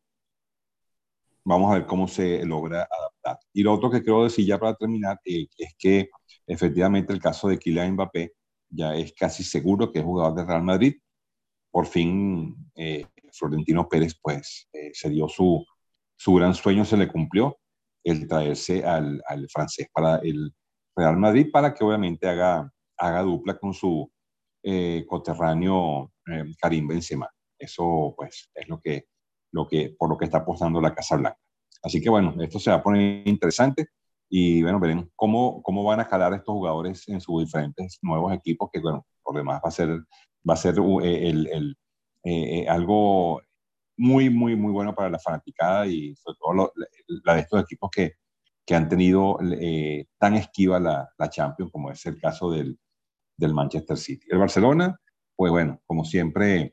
Vamos a ver cómo se logra adaptar. Y lo otro que quiero decir ya para terminar eh, es que efectivamente el caso de Kylian Mbappé ya es casi seguro que es jugador de Real Madrid. Por fin eh, Florentino Pérez pues eh, se dio su, su gran sueño, se le cumplió el traerse al, al francés para el Real Madrid para que obviamente haga, haga dupla con su eh, coterráneo eh, Karim Benzema. Eso pues es lo que, lo que, por lo que está apostando la Casa Blanca. Así que bueno, esto se va a poner interesante y bueno, veremos cómo, cómo van a calar estos jugadores en sus diferentes nuevos equipos, que bueno, por demás va a ser, va a ser uh, el, el, eh, algo muy, muy, muy bueno para la fanaticada y sobre todo lo, la, la de estos equipos que, que han tenido eh, tan esquiva la, la Champions, como es el caso del, del Manchester City. El Barcelona, pues bueno, como siempre,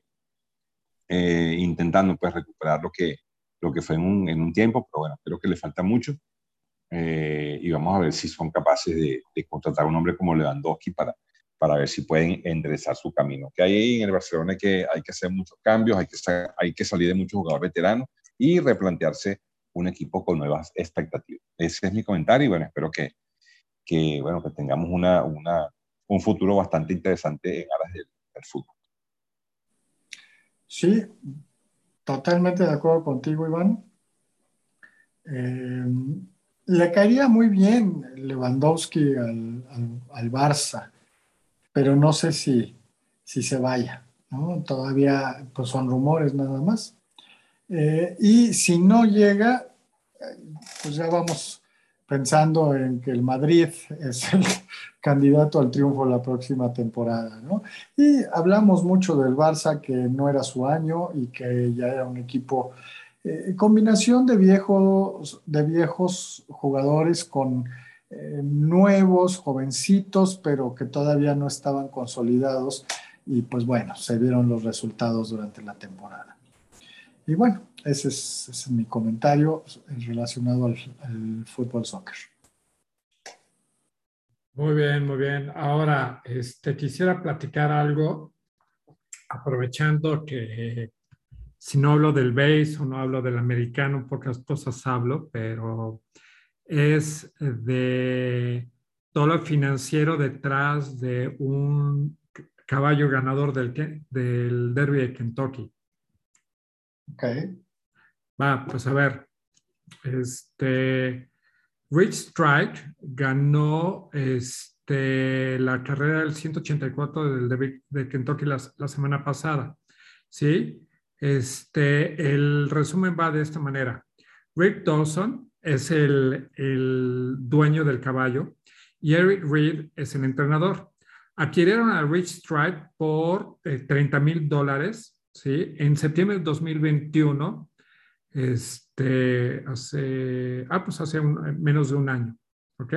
eh, intentando pues recuperar lo que, lo que fue en un, en un tiempo, pero bueno, creo que le falta mucho eh, y vamos a ver si son capaces de, de contratar a un hombre como Lewandowski para, para ver si pueden enderezar su camino. Que hay en el Barcelona hay que, hay que hacer muchos cambios, hay que, hay que salir de muchos jugadores veteranos y replantearse un equipo con nuevas expectativas. Ese es mi comentario y bueno, espero que, que, bueno, que tengamos una, una, un futuro bastante interesante en aras del, del fútbol. Sí, totalmente de acuerdo contigo, Iván. Eh, Le caería muy bien Lewandowski al, al, al Barça, pero no sé si, si se vaya, ¿no? Todavía pues son rumores nada más. Eh, y si no llega, pues ya vamos pensando en que el Madrid es el candidato al triunfo la próxima temporada, ¿no? Y hablamos mucho del Barça, que no era su año y que ya era un equipo, eh, combinación de viejos, de viejos jugadores con eh, nuevos, jovencitos, pero que todavía no estaban consolidados. Y pues bueno, se vieron los resultados durante la temporada. Y bueno, ese es, ese es mi comentario relacionado al, al fútbol soccer. Muy bien, muy bien. Ahora, este, quisiera platicar algo, aprovechando que si no hablo del base o no hablo del americano, pocas cosas hablo, pero es de todo lo financiero detrás de un caballo ganador del, del Derby de Kentucky. Ok. Va, pues a ver, este, Rich Strike ganó este, la carrera del ciento ochenta y cuatro del Derby de Kentucky la, la semana pasada, ¿sí? Este, el resumen va de esta manera. Rick Dawson es el, el dueño del caballo y Eric Reed es el entrenador. Adquirieron a Rich Strike por eh, treinta mil dólares, ¿sí? En septiembre de dos mil veintiuno. Este, hace, ah, pues hace un, menos de un año, ¿ok?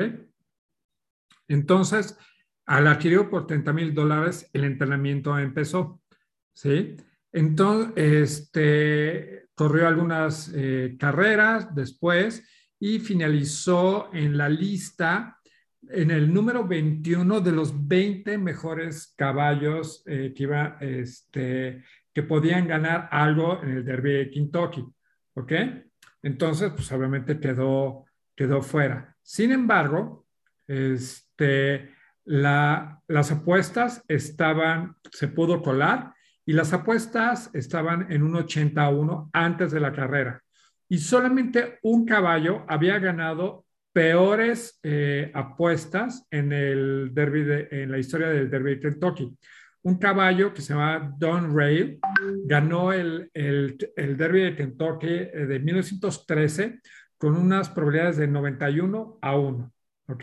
Entonces, al adquirir por treinta mil dólares, el entrenamiento empezó, ¿sí? Entonces, este, corrió algunas eh, carreras después y finalizó en la lista, en el número veintiuno de los veinte mejores caballos eh, que, iba, este, que podían ganar algo en el Derby de Kentucky. ¿Ok? Entonces, pues obviamente quedó, quedó fuera. Sin embargo, este, la, las apuestas estaban, se pudo colar y las apuestas estaban en un ochenta a uno antes de la carrera. Y solamente un caballo había ganado peores eh, apuestas en el derby de, en la historia del Derby de Kentucky. Un caballo que se llama Don Rail ganó el, el, el Derby de Kentucky de mil novecientos trece con unas probabilidades de noventa y uno a uno. ¿Ok?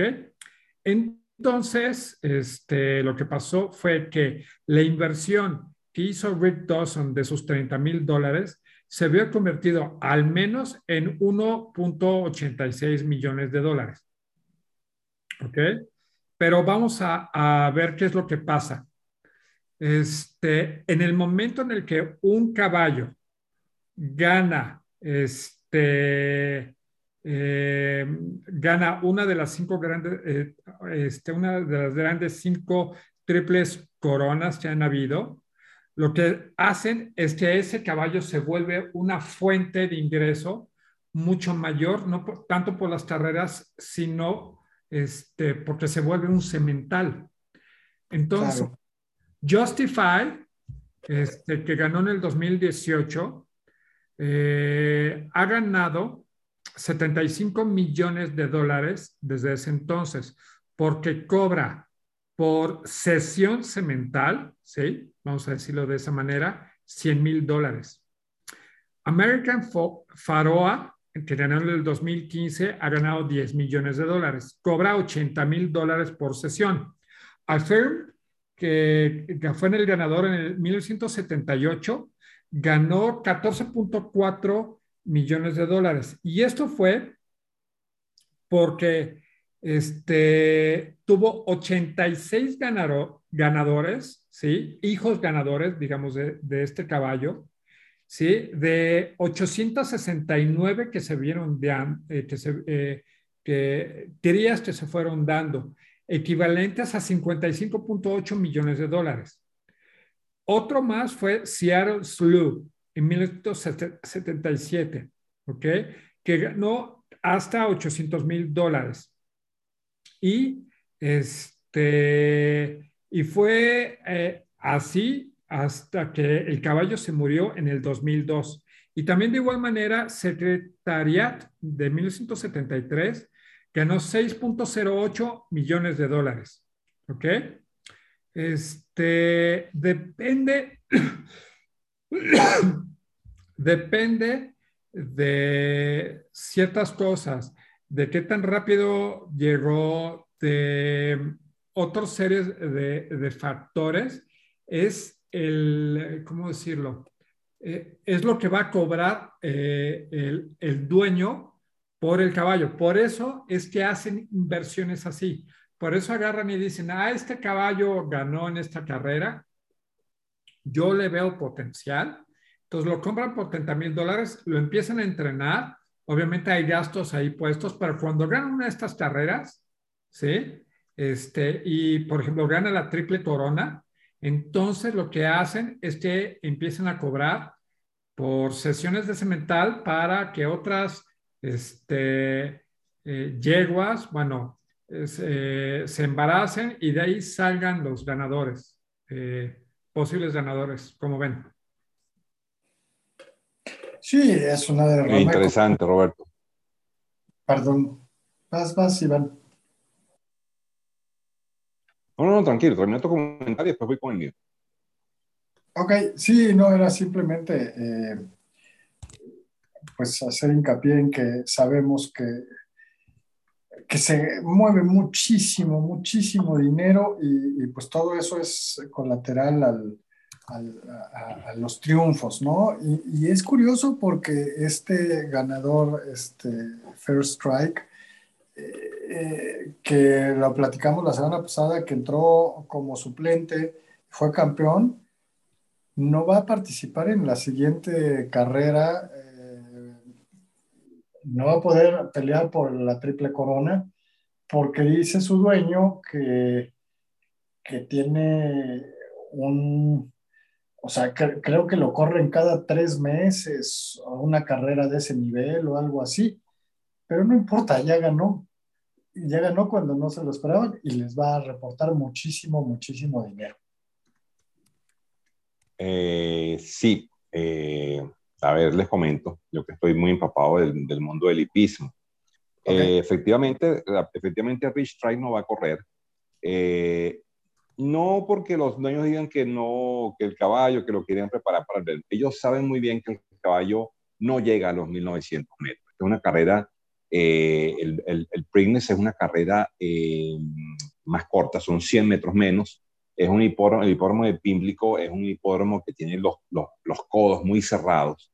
Entonces, este, lo que pasó fue que la inversión que hizo Rick Dawson de sus treinta mil dólares se vio convertido al menos en uno punto ochenta y seis millones de dólares. ¿Ok? Pero vamos a, a ver qué es lo que pasa. Este, en el momento en el que un caballo gana, este, eh, gana una de las cinco grandes, eh, este, una de las grandes cinco triples coronas que han habido, lo que hacen es que ese caballo se vuelve una fuente de ingreso mucho mayor, no por, tanto por las carreras, sino este, porque se vuelve un semental. Entonces, Claro. Justify, este, que ganó en el dos mil dieciocho, eh, ha ganado setenta y cinco millones de dólares desde ese entonces, porque cobra por sesión semental, ¿sí? Vamos a decirlo de esa manera, cien mil dólares. American Pharoah, que ganó en el dos mil quince, ha ganado diez millones de dólares, cobra ochenta mil dólares por sesión. Affirm, que, que fue en el ganador en el mil novecientos setenta y ocho, ganó catorce punto cuatro millones de dólares. Y esto fue porque este, tuvo ochenta y seis ganador, ganadores, ¿sí? Hijos ganadores, digamos, de, de este caballo, ¿sí? De ochocientos sesenta y nueve que se vieron, de, eh, que, se, eh, que crías que se fueron dando, equivalentes a cincuenta y cinco punto ocho millones de dólares. Otro más fue Seattle Slew en mil novecientos setenta y siete, ¿ok? Que ganó hasta ochocientos mil dólares. Y, este, y fue eh, así hasta que el caballo se murió en el dos mil dos. Y también de igual manera, Secretariat de mil novecientos setenta y tres ganó seis punto cero ocho millones de dólares. ¿Ok? Este, depende, depende de ciertas cosas, de qué tan rápido llegó, de otras series de, de factores, es el, ¿cómo decirlo? Eh, es lo que va a cobrar eh, el, el dueño por el caballo. Por eso es que hacen inversiones así. Por eso agarran y dicen, ah, este caballo ganó en esta carrera, yo le veo potencial, entonces lo compran por treinta mil dólares, lo empiezan a entrenar, obviamente hay gastos ahí puestos, pero cuando ganan una de estas carreras, ¿sí? Este, y por ejemplo gana la triple corona, entonces lo que hacen es que empiezan a cobrar por sesiones de cemental para que otras este, eh, yeguas, bueno, es, eh, se embaracen y de ahí salgan los ganadores. eh, posibles ganadores, como ven. Sí, es una de Eh, Romeco. interesante, Roberto. Perdón. Vas, vas, Iván. No, no, no, tranquilo, termina tu comentario y después voy con el mío. Ok, sí, no, era simplemente eh, pues hacer hincapié en que sabemos que, que se mueve muchísimo, muchísimo dinero y, y pues todo eso es colateral al, al- a, a los triunfos, ¿no? Y, y es curioso porque este ganador, este First Strike, eh, eh, que lo platicamos la semana pasada, que entró como suplente, fue campeón, no va a participar en la siguiente carrera, eh, no va a poder pelear por la triple corona, porque dice su dueño que, que tiene un, o sea, cre- creo que lo corren cada tres meses a una carrera de ese nivel o algo así, pero no importa, ya ganó, ya ganó cuando no se lo esperaban y les va a reportar muchísimo, muchísimo dinero. Eh, sí, eh, a ver, les comento, yo que estoy muy empapado del, del mundo del hipismo. Ok, Eh, efectivamente, efectivamente Rich Strike no va a correr. Eh, no porque los dueños digan que no, que el caballo, que lo quieren preparar para el... Ellos saben muy bien que el caballo no llega a los mil novecientos metros. Es una carrera, eh, el, el, el Preakness es una carrera eh, más corta, son cien metros menos. Es un hipódromo, el hipódromo de Pimlico es un hipódromo que tiene los, los, los codos muy cerrados.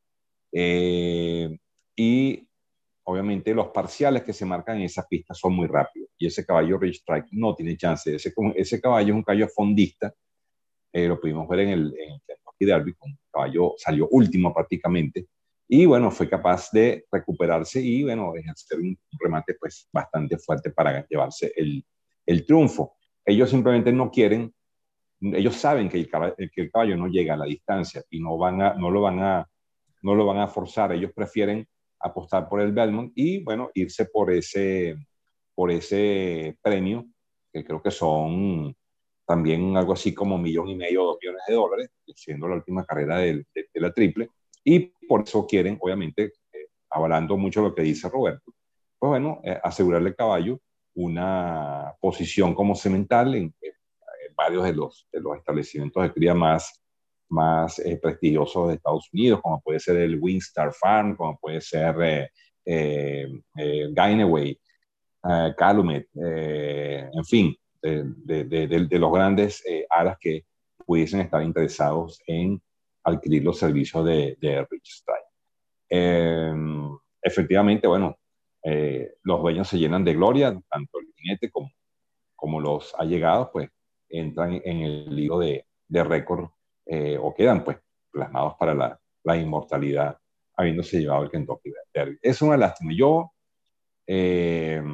Eh, y obviamente los parciales que se marcan en esa pista son muy rápidos y ese caballo Rich Strike no tiene chance. Ese, ese caballo es un caballo fondista, eh, lo pudimos ver en el, en el Kentucky Derby, con un caballo salió último prácticamente y bueno, fue capaz de recuperarse y bueno, ejercer un remate pues bastante fuerte para llevarse el, el triunfo. Ellos simplemente no quieren, ellos saben que el, caballo, que el caballo no llega a la distancia y no, van a, no, lo van a, no lo van a forzar, ellos prefieren apostar por el Belmont y bueno, irse por ese, por ese premio, que creo que son también algo así como un millón y medio, dos millones de dólares, siendo la última carrera de, de, de la triple, y por eso quieren, obviamente, eh, avalando mucho lo que dice Roberto, pues bueno, eh, asegurarle al caballo una posición como cemental en, en, en varios de los, de los establecimientos de cría más, más eh, prestigiosos de Estados Unidos, como puede ser el Winstar Farm, como puede ser eh, eh, eh, Gainaway, eh, Calumet, eh, en fin, de, de, de, de los grandes eh, aras que pudiesen estar interesados en adquirir los servicios de, de Rich Strike. Eh, efectivamente, bueno, eh, los dueños se llenan de gloria, tanto el jinete como, como los allegados, pues entran en el libro de, de récord eh, o quedan pues plasmados para la, la inmortalidad habiéndose llevado el Kentucky Derby. Es una lástima. Yo, eh,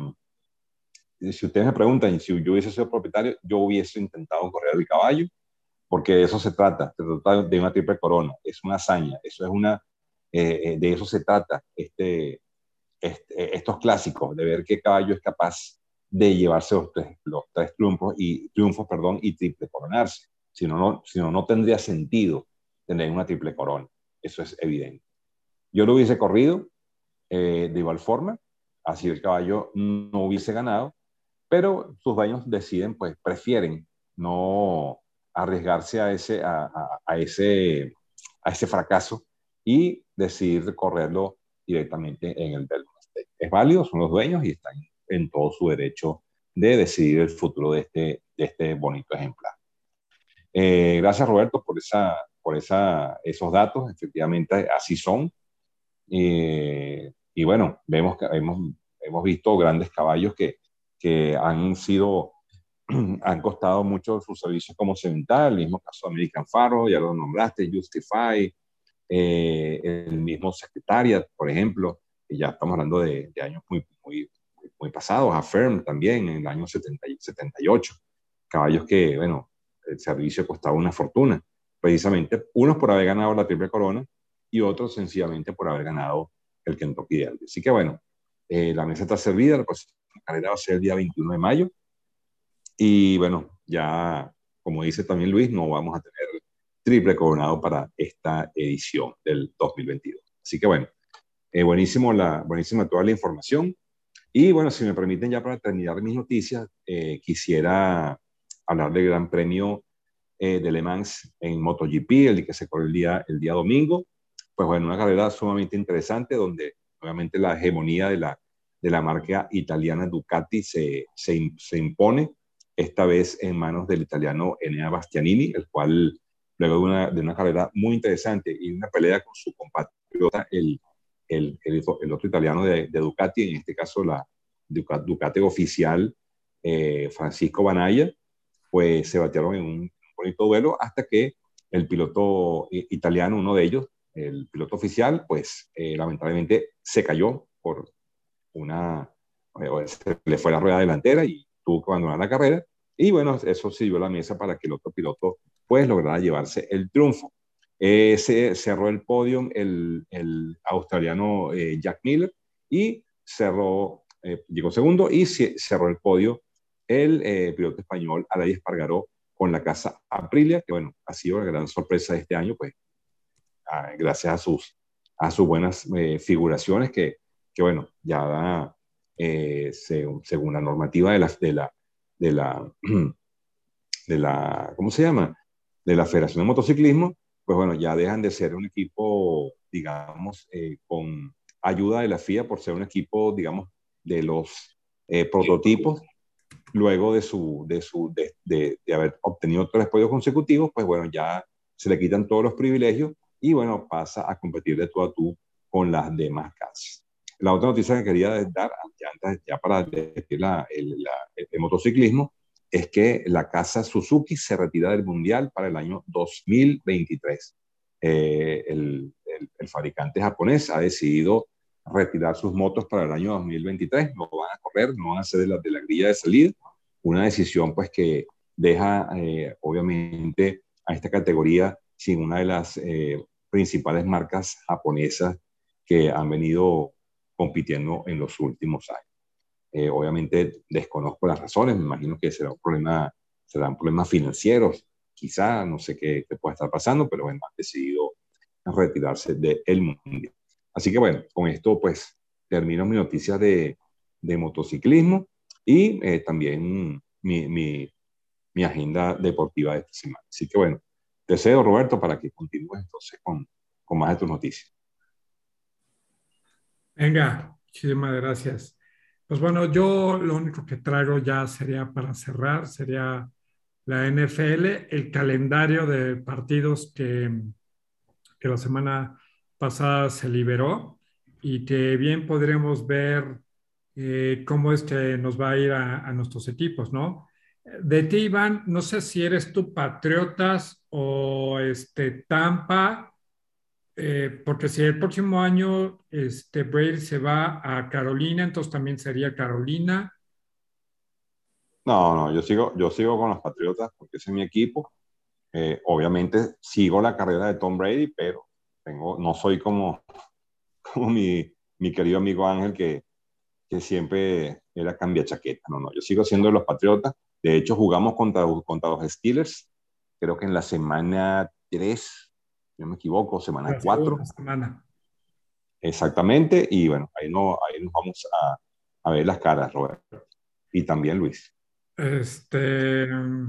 si ustedes me preguntan si yo hubiese sido propietario, yo hubiese intentado correr el caballo, porque de eso se trata, se trata de una triple corona, es una hazaña, eso es una, eh, de eso se trata este, este, estos clásicos, de ver qué caballo es capaz de llevarse los tres, los tres triunfos, y, triunfos perdón, y triple coronarse. Si no, no, si no, no tendría sentido tener una triple corona, eso es evidente. Yo lo hubiese corrido eh, de igual forma, así el caballo no hubiese ganado, pero sus dueños deciden, pues prefieren no arriesgarse a ese, a, a, a ese, a ese fracaso y decidir correrlo directamente en el Belmont State. Es válido, son los dueños y están en todo su derecho de decidir el futuro de este, de este bonito ejemplar. Eh, gracias, Roberto, por, esa, por esa, esos datos. Efectivamente, así son. Eh, y bueno, vemos que hemos, hemos visto grandes caballos que, que han sido, han costado mucho sus servicios como cemental, el mismo caso de American Pharoah, ya lo nombraste, Justify, eh, el mismo Secretariat, por ejemplo, y ya estamos hablando de, de años muy, muy, muy pasados, Affirm también, en el año setenta, setenta y ocho, caballos que, bueno, el servicio costaba una fortuna, precisamente unos por haber ganado la Triple Corona y otros sencillamente por haber ganado el Kentucky Derby. Así que bueno, eh, la mesa está servida, la próxima carrera va a ser el día veintiuno de mayo y bueno, ya como dice también Luis, no vamos a tener triple coronado para esta edición del dos mil veintidós. Así que bueno, eh, buenísimo la, buenísima toda la información. Y bueno, si me permiten ya para terminar mis noticias, eh, quisiera hablar del Gran Premio eh, de Le Mans en MotoGP, el que se corrió el día, el día domingo. Pues bueno, una carrera sumamente interesante donde obviamente la hegemonía de la, de la marca italiana Ducati se, se, se impone, esta vez en manos del italiano Enea Bastianini, el cual luego de una, de una carrera muy interesante y una pelea con su compatriota, el, el, el, el otro italiano de, de Ducati, en este caso la Ducati, Ducati oficial, eh, Francisco Banaya, pues se batearon en un bonito duelo hasta que el piloto italiano, uno de ellos, el piloto oficial, pues eh, lamentablemente se cayó por una, eh, se le fue la rueda delantera y tuvo que abandonar la carrera. Y bueno, eso sirvió la mesa para que el otro piloto pues lograra llevarse el triunfo. Eh, se cerró el podio el, el australiano eh, Jack Miller y cerró, eh, llegó segundo y se, cerró el podio el eh, piloto español Aleix Espargaró con la casa Aprilia, que bueno, ha sido la gran sorpresa de este año, pues a, gracias a sus, a sus buenas eh, figuraciones que, que bueno, ya da, eh, según, según la normativa de la, de la, de la, de la, ¿cómo se llama? De la Federación de Motociclismo, pues bueno, ya dejan de ser un equipo, digamos, eh, con ayuda de la F I A por ser un equipo, digamos, de los eh, prototipos. Luego de, su, de, su, de, de, de haber obtenido tres podios consecutivos, pues bueno, ya se le quitan todos los privilegios y bueno, pasa a competir de tú a tú con las demás casas. La otra noticia que quería dar, ya, ya para decir la, el, la, el motociclismo, es que la casa Suzuki se retira del Mundial para el año dos mil veintitrés. Eh, el, el, el fabricante japonés ha decidido retirar sus motos para el año dos mil veintitrés, no van a correr, no van a ser de la, de la grilla de salida, una decisión pues que deja eh, obviamente a esta categoría sin una de las eh, principales marcas japonesas que han venido compitiendo en los últimos años. Eh, obviamente desconozco las razones, me imagino que será un problema, serán problemas financieros, quizá, no sé qué, qué pueda estar pasando, pero bueno, han decidido retirarse del Mundial. Así que bueno, con esto pues termino mi noticia de, de motociclismo y eh, también mi, mi, mi agenda deportiva de esta semana. Así que bueno, te cedo, Roberto, para que continúes entonces con, con más de tus noticias. Venga, muchísimas gracias. Pues bueno, yo lo único que traigo ya sería para cerrar, sería la N F L, el calendario de partidos que, que la semana pasada se liberó y que bien podremos ver eh, cómo es que nos va a ir a, a nuestros equipos, ¿no? De ti, Iván, no sé si eres tú Patriotas o este, Tampa, eh, porque si el próximo año este, Brady se va a Carolina, entonces también sería Carolina. No, no, yo sigo, yo sigo con los Patriotas porque ese es mi equipo. Eh, obviamente sigo la carrera de Tom Brady, pero tengo, no soy como, como mi, mi querido amigo Ángel que, que siempre era cambia chaqueta. No, no, yo sigo siendo de los Patriotas. De hecho, jugamos contra, contra los Steelers, creo que en la semana tres, no me equivoco, semana La cuatro. segunda semana. Exactamente, y bueno, ahí, no, ahí nos vamos a, a ver las caras, Roberto. Y también Luis. Este,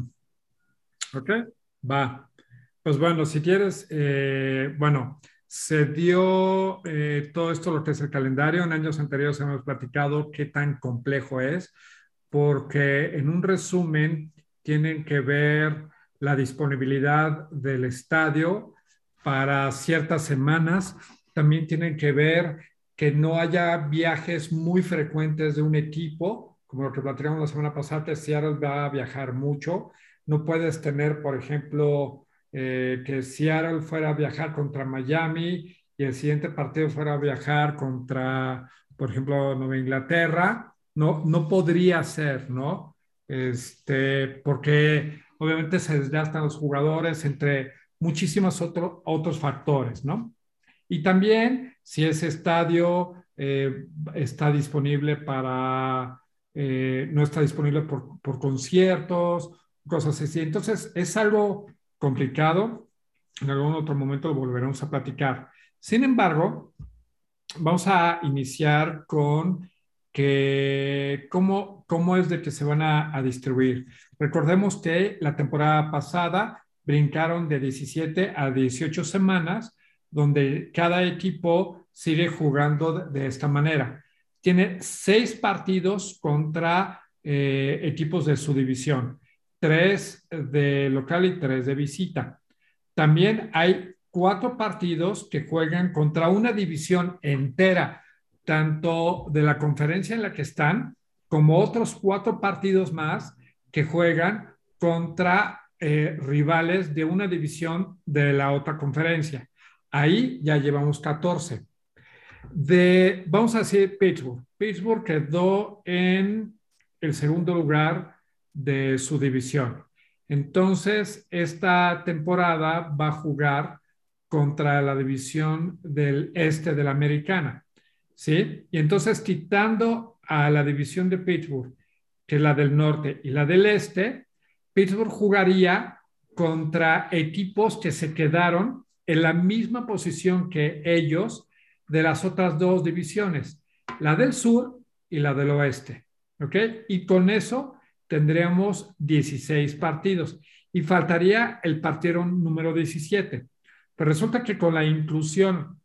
ok, va. Pues bueno, si quieres, eh, bueno, se dio eh, todo esto, lo que es el calendario. En años anteriores hemos platicado qué tan complejo es, porque en un resumen tienen que ver la disponibilidad del estadio para ciertas semanas. También tienen que ver que no haya viajes muy frecuentes de un equipo, como lo que platicamos la semana pasada, que Seattle va a viajar mucho. No puedes tener, por ejemplo, eh, que Seattle fuera a viajar contra Miami y el siguiente partido fuera a viajar contra, por ejemplo, Nueva Inglaterra. No, no podría ser, ¿no? Este, porque obviamente se desgastan los jugadores entre muchísimos otro, otros factores, ¿no? Y también si ese estadio eh, está disponible para, eh, no está disponible por, por conciertos, cosas así. Entonces, es algo complicado. En algún otro momento lo volveremos a platicar. Sin embargo, vamos a iniciar con que cómo, cómo es de que se van a, a distribuir. Recordemos que la temporada pasada brincaron de diecisiete a dieciocho semanas, donde cada equipo sigue jugando de, de esta manera. Tiene seis partidos contra eh, equipos de su división, tres de local y tres de visita. También hay cuatro partidos que juegan contra una división entera, tanto de la conferencia en la que están, como otros cuatro partidos más que juegan contra eh, rivales de una división de la otra conferencia. Ahí ya llevamos catorce. De, vamos a decir Pittsburgh. Pittsburgh quedó en el segundo lugar de su división. Entonces, esta temporada va a jugar contra la división del este de la americana, ¿sí? Y entonces, quitando a la división de Pittsburgh, que es la del norte y la del este, Pittsburgh jugaría contra equipos que se quedaron en la misma posición que ellos de las otras dos divisiones, la del sur y la del oeste, ¿ok? Y con eso tendríamos dieciséis partidos y faltaría el partido número diecisiete. Pero resulta que con la inclusión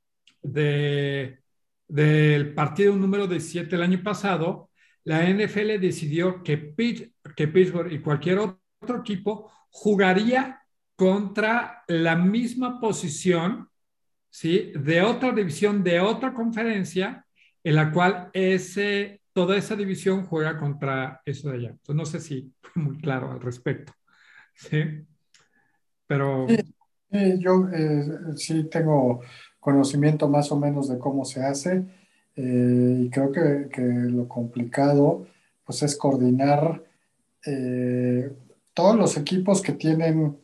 de, del partido número diecisiete el año pasado, la N F L decidió que, Pitt, que Pittsburgh y cualquier otro equipo jugaría contra la misma posición, ¿sí?, de otra división, de otra conferencia, en la cual ese, toda esa división juega contra eso de allá. Entonces, no sé si fue muy claro al respecto, ¿sí? Pero... Sí, sí, yo eh, sí tengo conocimiento más o menos de cómo se hace, eh, y creo que, que lo complicado pues es coordinar eh, todos los equipos que tienen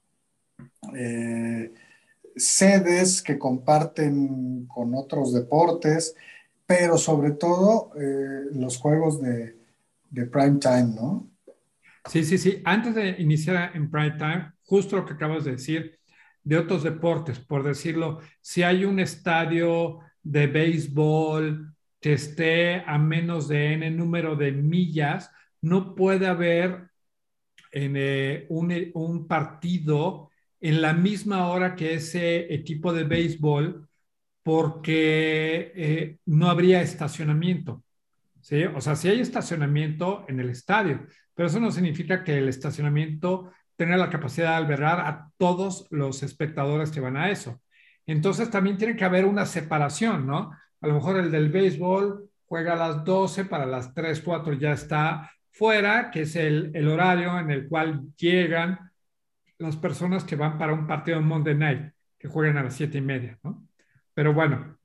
eh, sedes que comparten con otros deportes, pero sobre todo eh, los juegos de, de prime time, ¿no? Sí, sí, sí. Antes de iniciar en prime time, justo lo que acabas de decir, de otros deportes, por decirlo, si hay un estadio de béisbol que esté a menos de N número de millas, no puede haber en, eh, un, un partido en la misma hora que ese equipo de béisbol porque eh, no habría estacionamiento, ¿sí? O sea, sí hay estacionamiento en el estadio, pero eso no significa que el estacionamiento tenga la capacidad de albergar a todos los espectadores que van a eso. Entonces también tiene que haber una separación, ¿no? A lo mejor el del béisbol juega a las doce, para las tres, cuatro ya está fuera, que es el, el horario en el cual llegan las personas que van para un partido en Monday Night, que juegan a las siete y media, ¿no? Pero bueno,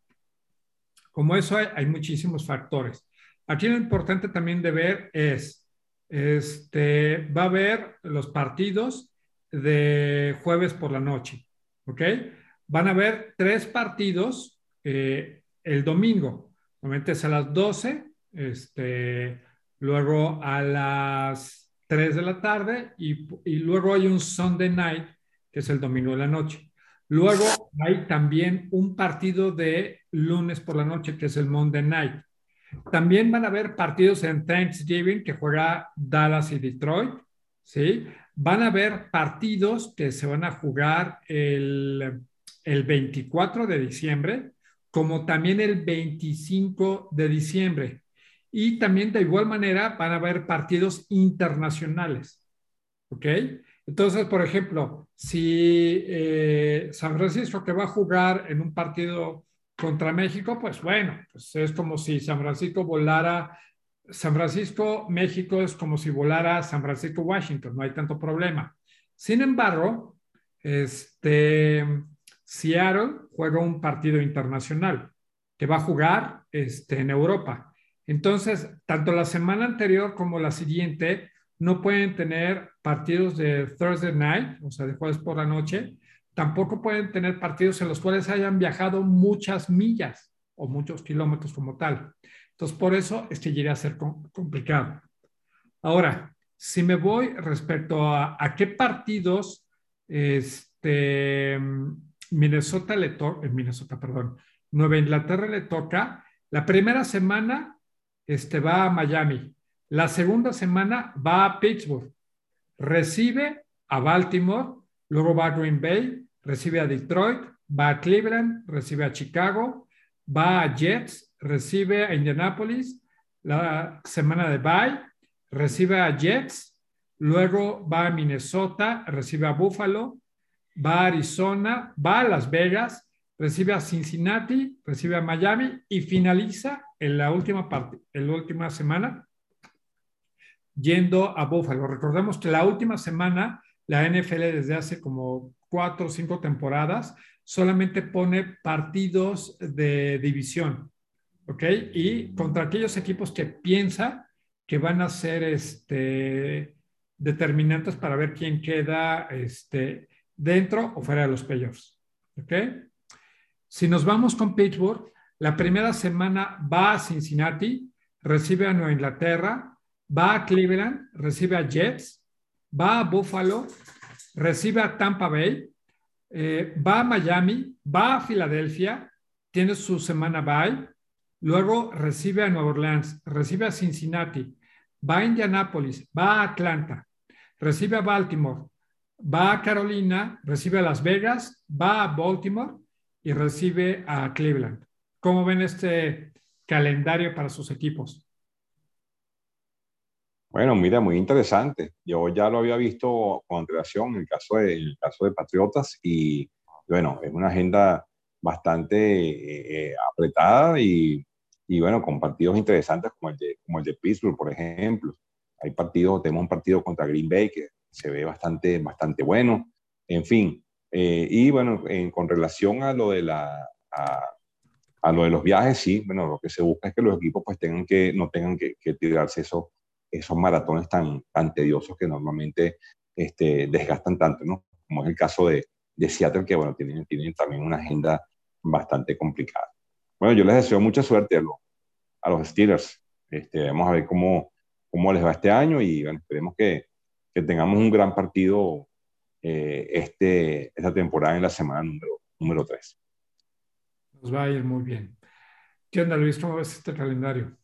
como eso hay, hay muchísimos factores. Aquí lo importante también de ver es, este, va a haber los partidos de jueves por la noche, ¿ok? Van a haber tres partidos eh, el domingo, normalmente es a las doce, este, luego a las tres de la tarde y, y luego hay un Sunday night, que es el domingo de la noche. Luego hay también un partido de lunes por la noche, que es el Monday Night. También van a haber partidos en Thanksgiving que juega Dallas y Detroit, ¿sí? Van a haber partidos que se van a jugar el, el veinticuatro de diciembre, como también el veinticinco de diciembre. Y también de igual manera van a haber partidos internacionales, ¿ok? Entonces, por ejemplo, si eh, San Francisco, que va a jugar en un partido contra México, pues bueno, pues es como si San Francisco volara, San Francisco, México es como si volara San Francisco, Washington, no hay tanto problema. Sin embargo, este, Seattle juega un partido internacional que va a jugar este, en Europa. Entonces, tanto la semana anterior como la siguiente no pueden tener partidos de Thursday night, o sea, de jueves por la noche. Tampoco pueden tener partidos en los cuales hayan viajado muchas millas o muchos kilómetros como tal. Entonces, por eso es que llega a ser complicado. Ahora, Si me voy respecto a, a qué partidos este, Minnesota le toca, Minnesota, perdón, Nueva Inglaterra le toca, la primera semana este, va a Miami, la segunda semana va a Pittsburgh, recibe a Baltimore, luego va a Green Bay, recibe a Detroit, va a Cleveland, recibe a Chicago, va a Jets, recibe a Indianapolis, la semana de bye, recibe a Jets, luego va a Minnesota, recibe a Buffalo, va a Arizona, va a Las Vegas, recibe a Cincinnati, recibe a Miami y finaliza en la última parte, en la última semana yendo a Buffalo. Recordemos que la última semana la N F L desde hace como cuatro o cinco temporadas solamente pone partidos de división, ¿ok? Y contra aquellos equipos que piensa que van a ser este, determinantes para ver quién queda este, dentro o fuera de los playoffs, ¿ok? Si nos vamos con Pittsburgh, la primera semana va a Cincinnati, recibe a Nueva Inglaterra, va a Cleveland, recibe a Jets, va a Buffalo, recibe a Tampa Bay, eh, va a Miami, va a Filadelfia, tiene su semana bye, luego recibe a Nueva Orleans, recibe a Cincinnati, va a Indianapolis, va a Atlanta, recibe a Baltimore, va a Carolina, recibe a Las Vegas, va a Baltimore y recibe a Cleveland. ¿Cómo ven este calendario para sus equipos? Bueno, mira, muy interesante. Yo ya lo había visto con antelación en el caso de, en el caso de Patriotas y bueno, es una agenda bastante eh, eh, apretada y, y bueno, con partidos interesantes como el, de, como el de Pittsburgh, por ejemplo. Hay partidos, tenemos un partido contra Green Bay que se ve bastante, bastante bueno. En fin, eh, y bueno, en, con relación a lo de la... A, a lo de los viajes, sí, bueno, lo que se busca es que los equipos pues tengan que, no tengan que, que tirarse esos, esos maratones tan, tan tediosos que normalmente este, desgastan tanto, ¿no? Como es el caso de, de Seattle, que bueno, tienen, tienen también una agenda bastante complicada. Bueno, yo les deseo mucha suerte a los, a los Steelers. Este, vamos a ver cómo, cómo les va este año y bueno, esperemos que, que tengamos un gran partido eh, este, esta temporada en la semana número, número tres. Nos va a ir muy bien. ¿Qué onda, Luis? ¿Cómo ves este calendario?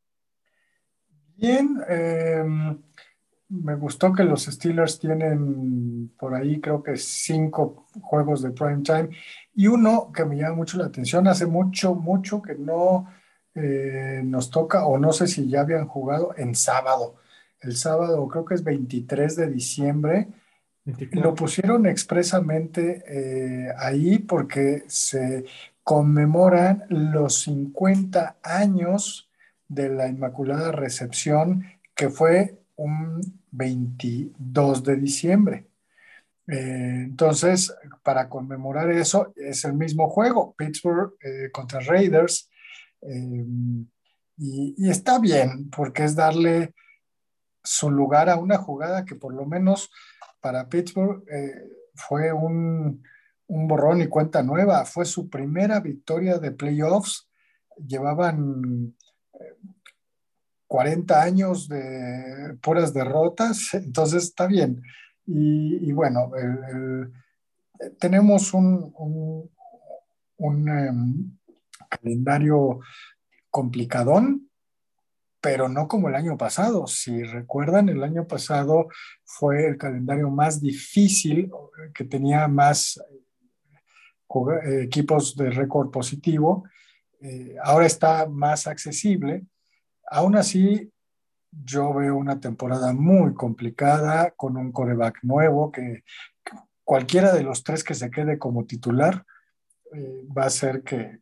Bien, eh, me gustó que los Steelers tienen por ahí creo que cinco juegos de prime time y uno que me llama mucho la atención, hace mucho, mucho que no eh, nos toca, o no sé si ya habían jugado en sábado. El sábado creo que es veintitrés de diciembre. Lo veinticuatro. pusieron expresamente eh, ahí porque se conmemoran los cincuenta años de la Inmaculada Recepción, que fue un veintidós de diciembre. Eh, entonces, para conmemorar eso, es el mismo juego, Pittsburgh eh, contra Raiders, eh, y, y está bien, porque es darle su lugar a una jugada que por lo menos para Pittsburgh eh, fue un, un borrón y cuenta nueva. Fue su primera victoria de playoffs. Llevaban eh, cuarenta años de puras derrotas, entonces está bien. Y, y bueno, el, el, tenemos un, un, un um, calendario complicadón, pero no como el año pasado. Si recuerdan, el año pasado fue el calendario más difícil, que tenía más eh, equipos de récord positivo. Eh, ahora está más accesible. Aún así, yo veo una temporada muy complicada con un quarterback nuevo que cualquiera de los tres que se quede como titular eh, va a hacer que,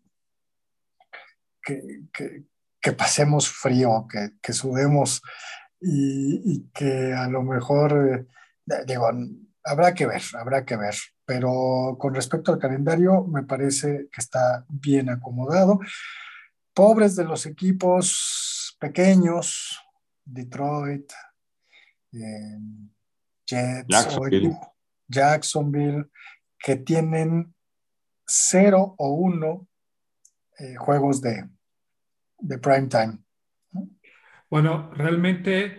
que, que, que pasemos frío, que, que sudemos y, y, que a lo mejor, eh, digo, habrá que ver, habrá que ver. Pero con respecto al calendario, me parece que está bien acomodado. Pobres de los equipos pequeños, Detroit, eh, Jets o Jacksonville. Jacksonville, que tienen cero o uno eh, juegos de, de prime time. Bueno, realmente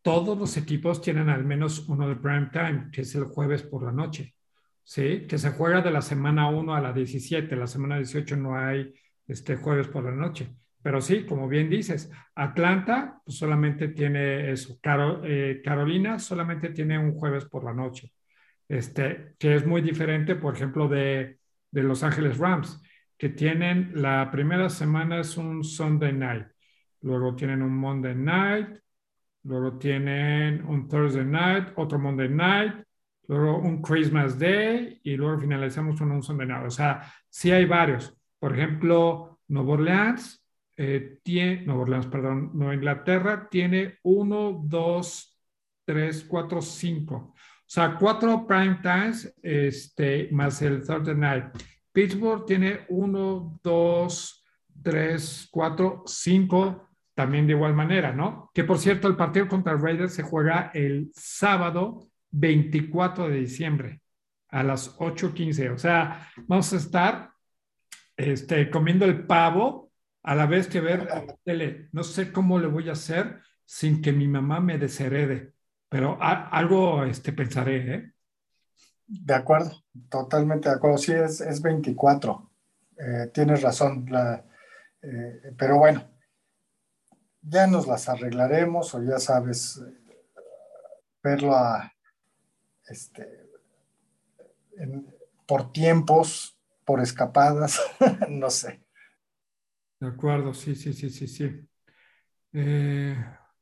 todos los equipos tienen al menos uno de prime time, que es el jueves por la noche, ¿sí? Que se juega de la semana uno a la diecisiete, la semana dieciocho no hay este jueves por la noche. Pero sí, como bien dices, Atlanta pues, solamente tiene eso, Caro, eh, Carolina solamente tiene un jueves por la noche, este, que es muy diferente, por ejemplo, de, de Los Ángeles Rams, que tienen la primera semana es un Sunday night, luego tienen un Monday night, luego tienen un Thursday night, otro Monday night, luego un Christmas Day y luego finalizamos con un Sunday night. O sea, sí hay varios. Por ejemplo, Nueva Orleans, eh, tiene, Nueva Orleans, perdón, Nueva Inglaterra tiene uno, dos, tres, cuatro, cinco. O sea, cuatro prime times este, más el Thursday night. Pittsburgh tiene uno, dos, tres, cuatro, cinco también de igual manera, ¿no? Que por cierto, el partido contra Raiders se juega el sábado veinticuatro de diciembre a las ocho quince. O sea, vamos a estar este, comiendo el pavo a la vez que ver la tele. No sé cómo le voy a hacer sin que mi mamá me desherede, pero a, algo este, pensaré, ¿eh? De acuerdo, totalmente de acuerdo. Sí, es, es veinticuatro. Eh, tienes razón. La, eh, pero bueno, ya nos las arreglaremos o ya sabes, verlo a, este, en, por tiempos, por escapadas, no sé. De acuerdo, sí, sí, sí, sí, sí. Eh,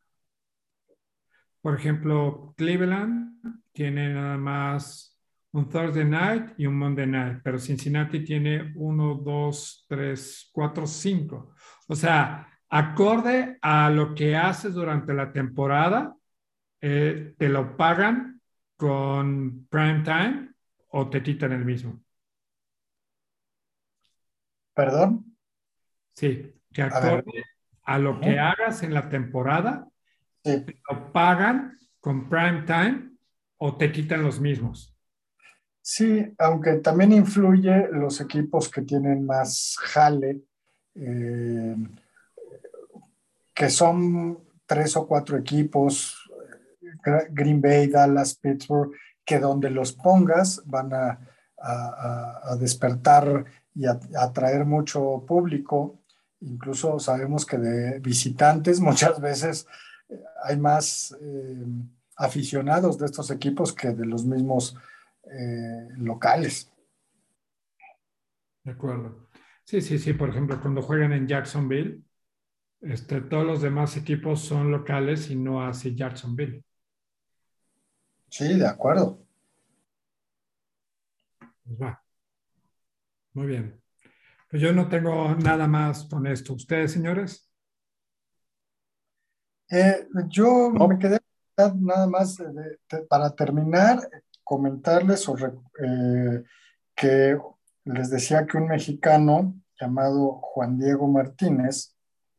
por ejemplo, Cleveland tiene nada más un Thursday night y un Monday night, pero Cincinnati tiene uno, dos, tres, cuatro, cinco. O sea, acorde a lo que haces durante la temporada, eh, te lo pagan con prime time o te quitan el mismo. ¿Perdón? Sí, que A ver. acorde a lo que Uh-huh. hagas en la temporada, Sí. te lo pagan con prime time o te quitan los mismos. Sí, aunque también influye los equipos que tienen más jale, eh, que son tres o cuatro equipos, Green Bay, Dallas, Pittsburgh, que donde los pongas van a, a, a despertar y a, a atraer mucho público. Incluso sabemos que de visitantes muchas veces hay más eh, aficionados de estos equipos que de los mismos eh, locales. De acuerdo. Sí, sí, sí. Por ejemplo, cuando juegan en Jacksonville, este, todos los demás equipos son locales y no hace Jacksonville. Sí, de acuerdo. Pues va, muy bien. Pues yo no tengo nada más con esto. ¿Ustedes, señores? Eh, yo me No, quedé nada más de, de, para terminar, comentarles sobre, eh, que les decía que un mexicano llamado Juan Diego Martínez,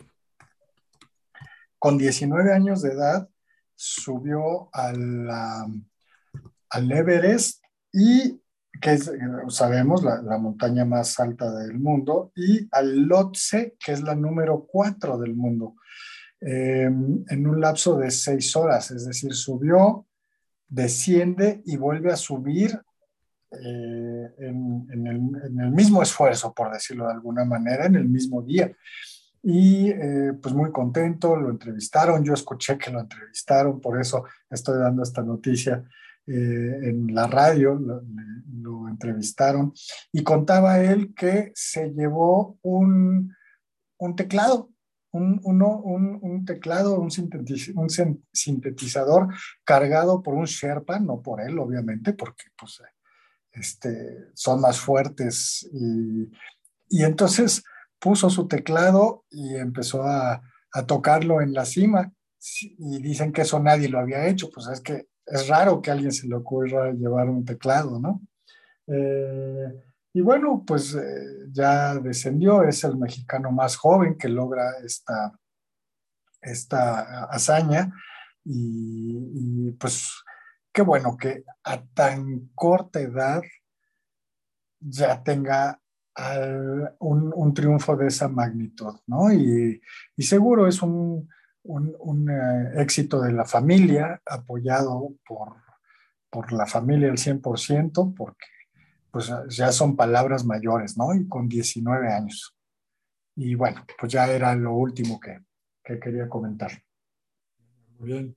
con diecinueve años de edad, subió a la, al Everest y que es, sabemos, la, la montaña más alta del mundo, y al Lhotse, que es la número cuatro del mundo, eh, en un lapso de seis horas, es decir, subió, desciende y vuelve a subir eh, en, en, el, en, el, mismo esfuerzo, por decirlo de alguna manera, en el mismo día. Y eh, pues muy contento, lo entrevistaron, yo escuché que lo entrevistaron, por eso estoy dando esta noticia eh, en la radio, lo, lo entrevistaron, y contaba él que se llevó un, un teclado, un, uno, un, un teclado, un, sintetiz, un sintetizador cargado por un Sherpa, no por él, obviamente, porque pues, este, son más fuertes. Y, y entonces puso su teclado y empezó a, a tocarlo en la cima. Y dicen que eso nadie lo había hecho, pues es que es raro que a alguien se le ocurra llevar un teclado, ¿no? Eh, y bueno, pues eh, ya descendió, es el mexicano más joven que logra esta, esta hazaña y, y, pues qué bueno que a tan corta edad ya tenga uh, un, un, triunfo de esa magnitud, ¿no? Y, y seguro es un, un, un eh, éxito de la familia, apoyado por, por la familia al cien por ciento, porque pues ya son palabras mayores, ¿no? Y con diecinueve años. Y bueno, pues ya era lo último que, que quería comentar. Muy bien.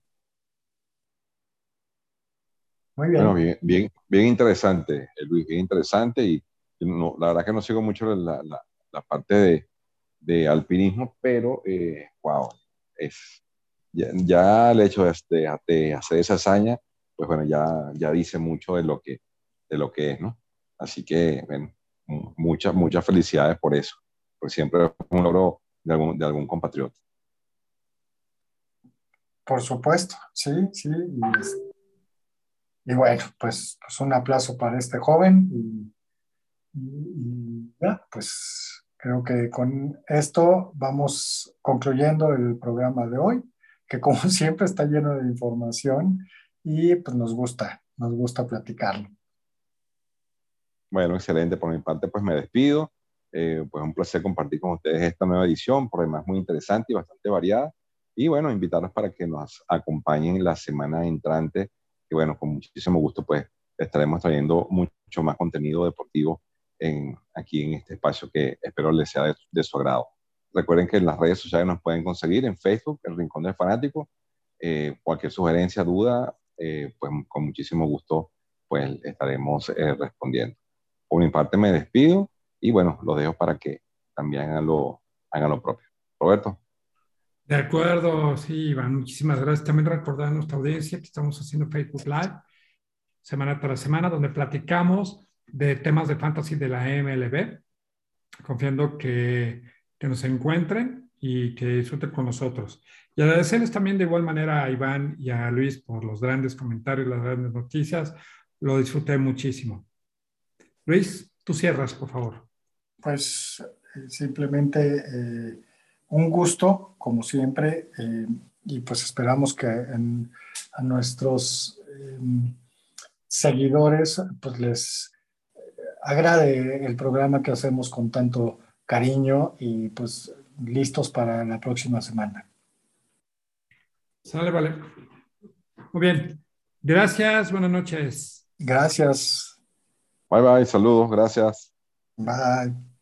Muy Bueno, bien. bien, bien, bien interesante, eh, Luis, bien interesante. Y y no, la verdad que no sigo mucho la, la, la parte de, de alpinismo, pero eh, wow, es, ya, ya el hecho de, de- de hacer esa hazaña, pues bueno, ya, ya dice mucho de lo que, de lo que es, ¿no? Así que, bueno, mu- muchas, muchas felicidades por eso, por siempre es un logro de algún, de algún compatriota. Por supuesto, sí, sí. Y, es- y bueno, pues, pues un aplauso para este joven. Y, y- y ya, pues creo que con esto vamos concluyendo el programa de hoy, que como siempre está lleno de información y pues nos gusta, nos gusta platicarlo. Bueno, excelente. Por mi parte, pues me despido. Eh, pues un placer compartir con ustedes esta nueva edición, por demás muy interesante y bastante variada. Y bueno, invitarlos para que nos acompañen la semana entrante. Y bueno, con muchísimo gusto, pues estaremos trayendo mucho más contenido deportivo en, aquí en este espacio que espero les sea de, de su agrado. Recuerden que en las redes sociales nos pueden conseguir en Facebook, El Rincón del Fanático. Eh, cualquier sugerencia, duda, eh, pues con muchísimo gusto, pues estaremos eh, respondiendo. Por mi parte me despido y bueno, los dejo para que también hagan lo, hagan lo propio. Roberto. De acuerdo, sí, Iván, muchísimas gracias. También recordar a nuestra audiencia que estamos haciendo Facebook Live semana tras semana, donde platicamos de temas de fantasy de la M L B, confiando que, que nos encuentren y que disfruten con nosotros. Y agradecerles también de igual manera a Iván y a Luis por los grandes comentarios, las grandes noticias. Lo disfruté muchísimo. Luis, tú cierras, por favor. Pues eh, simplemente eh, un gusto, como siempre, eh, y pues esperamos que en- a nuestros eh, seguidores pues les agrade el programa que hacemos con tanto cariño y pues listos para la próxima semana. Sale, vale. Muy bien. Gracias, buenas noches. Gracias. Bye bye, saludos, gracias. Bye.